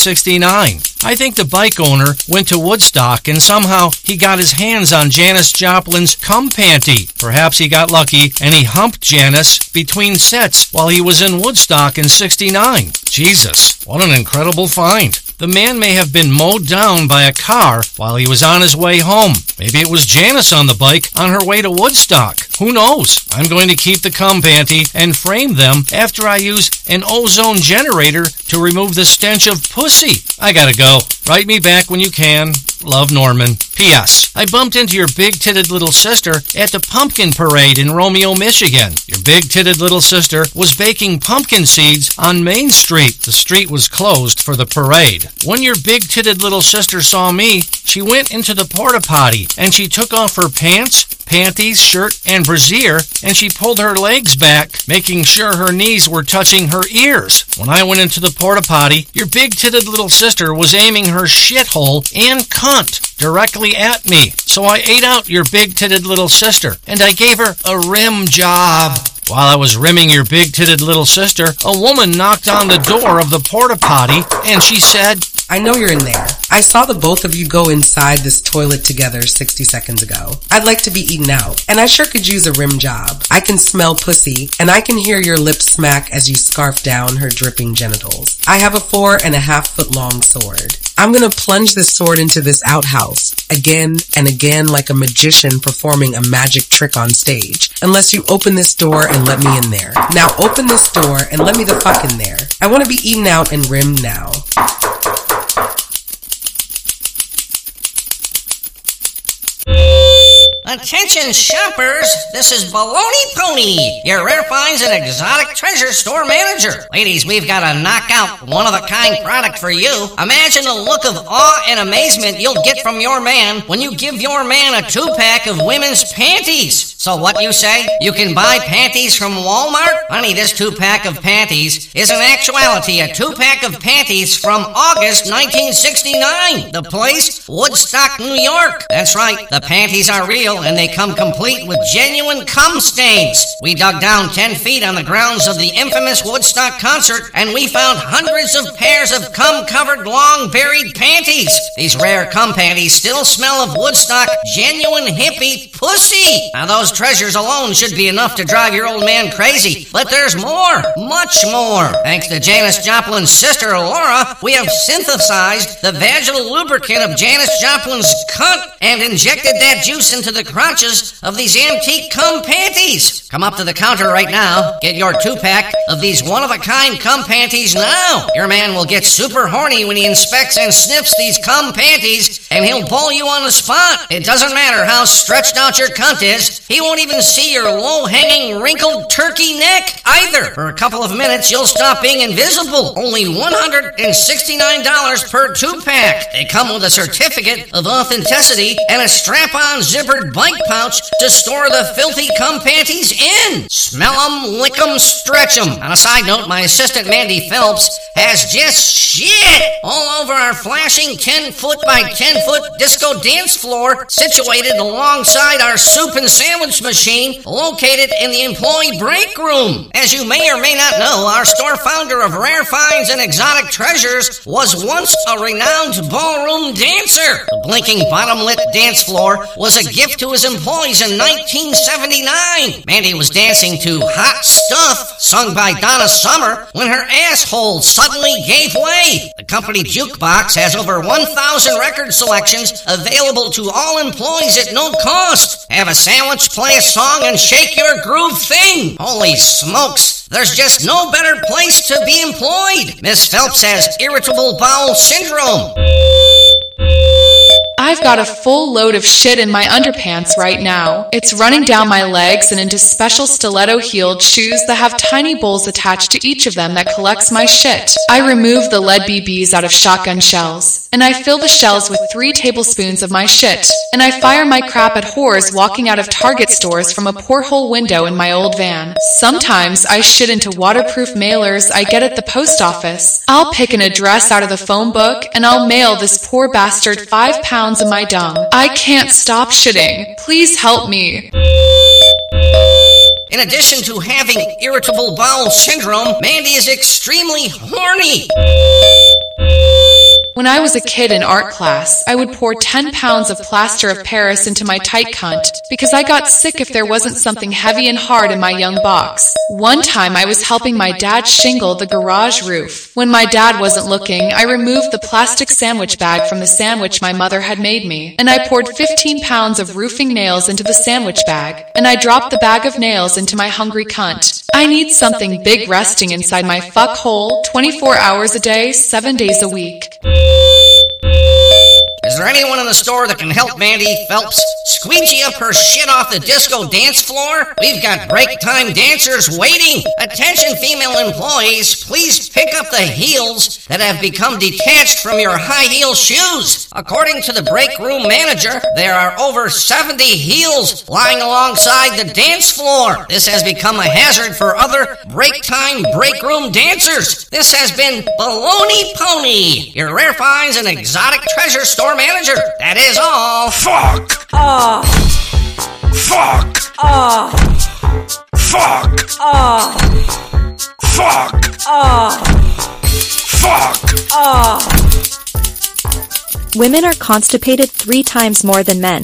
1969. I think the bike owner went to Woodstock and somehow he got his hands on Janis Joplin's cum panty. Perhaps he got lucky and he humped Janis between sets while he was in Woodstock in '69. Jesus, what an incredible find. The man may have been mowed down by a car while he was on his way home. Maybe it was Janis on the bike on her way to Woodstock. Who knows? I'm going to keep the cum panty and frame them after I use an ozone generator to remove the stench of pussy. I gotta go. Write me back when you can. Love, Norman. P.S. I bumped into your big-titted little sister at the pumpkin parade in Romeo, Michigan. Your big-titted little sister was baking pumpkin seeds on Main Street. The street was closed for the parade. When your big-titted little sister saw me, she went into the porta potty and she took off her pants, panties, shirt, and brassiere, and she pulled her legs back, making sure her knees were touching her ears. When I went into the porta potty, your big-titted little sister was aiming her shithole and cunt directly at me. So I ate out your big-titted little sister, and I gave her a rim job. While I was rimming your big-titted little sister, a woman knocked on the door of the porta potty, and she said, I know you're in there. I saw the both of you go inside this toilet together 60 seconds ago. I'd like to be eaten out, and I sure could use a rim job. I can smell pussy, and I can hear your lips smack as you scarf down her dripping genitals. I have a 4.5-foot long sword. I'm gonna plunge this sword into this outhouse, again and again like a magician performing a magic trick on stage, unless you open this door and let me in there. Now open this door and let me the fuck in there. I wanna be eaten out and rimmed now. Attention shoppers, this is Baloney Pony, your rare finds and exotic treasure store manager. Ladies, we've got a knockout, one-of-a-kind product for you. Imagine the look of awe and amazement you'll get from your man when you give your man a 2-pack of women's panties. So what you say? You can buy panties from Walmart? Honey, this 2-pack of panties is in actuality a 2-pack of panties from August 1969. The place? Woodstock, New York. That's right, the panties are real and they come complete with genuine cum stains. We dug down 10 feet on the grounds of the infamous Woodstock concert and we found hundreds of pairs of cum-covered long buried panties. These rare cum panties still smell of Woodstock genuine hippie pussy. Now those treasures alone should be enough to drive your old man crazy, but there's more, much more. Thanks to Janis Joplin's sister Laura, we have synthesized the vaginal lubricant of Janis Joplin's cunt and injected that juice into the crotches of these antique cum panties. Come up to the counter right now, get your 2-pack of these one-of-a-kind cum panties now. Your man will get super horny when he inspects and sniffs these cum panties, and he'll pull you on the spot. It doesn't matter how stretched out your cunt is, he won't even see your low-hanging, wrinkled turkey neck either. For a couple of minutes, you'll stop being invisible. Only $169 per 2-pack. They come with a certificate of authenticity and a strap-on zippered bike pouch to store the filthy cum panties in. Smell 'em, lick 'em, stretch 'em. On a side note, my assistant Mandy Phelps has just shit all over our flashing 10-foot by 10-foot disco dance floor situated alongside our soup and sandwich machine located in the employee break room. As you may or may not know, our store founder of rare finds and exotic treasures was once a renowned ballroom dancer. The blinking bottom-lit dance floor was a gift to his employees in 1979. Mandy was dancing to Hot Stuff, sung by Donna Summer, when her asshole suddenly gave way. The company jukebox has over 1,000 record selections available to all employees at no cost. Have a sandwich, play a song, and shake your groove thing. Holy smokes, there's just no better place to be employed. Miss Phelps has irritable bowel syndrome. I've got a full load of shit in my underpants right now. It's running down my legs and into special stiletto-heeled shoes that have tiny bowls attached to each of them that collects my shit. I remove the lead BBs out of shotgun shells, and I fill the shells with 3 tablespoons of my shit, and I fire my crap at whores walking out of Target stores from a porthole window in my old van. Sometimes I shit into waterproof mailers I get at the post office. I'll pick an address out of the phone book, and I'll mail this poor bastard 5 pounds of my dung. I can't stop shitting. Please help me. In addition to having irritable bowel syndrome, Mandy is extremely horny. When I was a kid in art class, I would pour 10 pounds of plaster of Paris into my tight cunt because I got sick if there wasn't something heavy and hard in my young box. One time I was helping my dad shingle the garage roof. When my dad wasn't looking, I removed the plastic sandwich bag from the sandwich my mother had made me, and I poured 15 pounds of roofing nails into the sandwich bag, and I dropped the bag of nails into my hungry cunt. I need something big resting inside my fuck hole 24 hours a day, 7 days a week. Is there anyone in the store that can help Mandy Phelps squeegee up her shit off the disco dance floor? We've got break time dancers waiting. Attention female employees, please pick up the heels that have become detached from your high heel shoes. According to the break room manager, there are over 70 heels lying alongside the dance floor. This has become a hazard for other break time break room dancers. This has been Baloney Pony, your rare finds and exotic treasure store manager. That is all. Fuck! Fuck! Fuck! Fuck! Women are constipated 3 times more than men.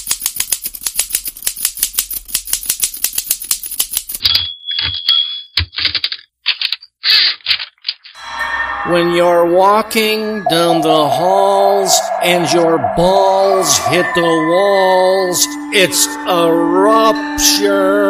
When you're walking down the halls and your balls hit the walls, it's a rupture.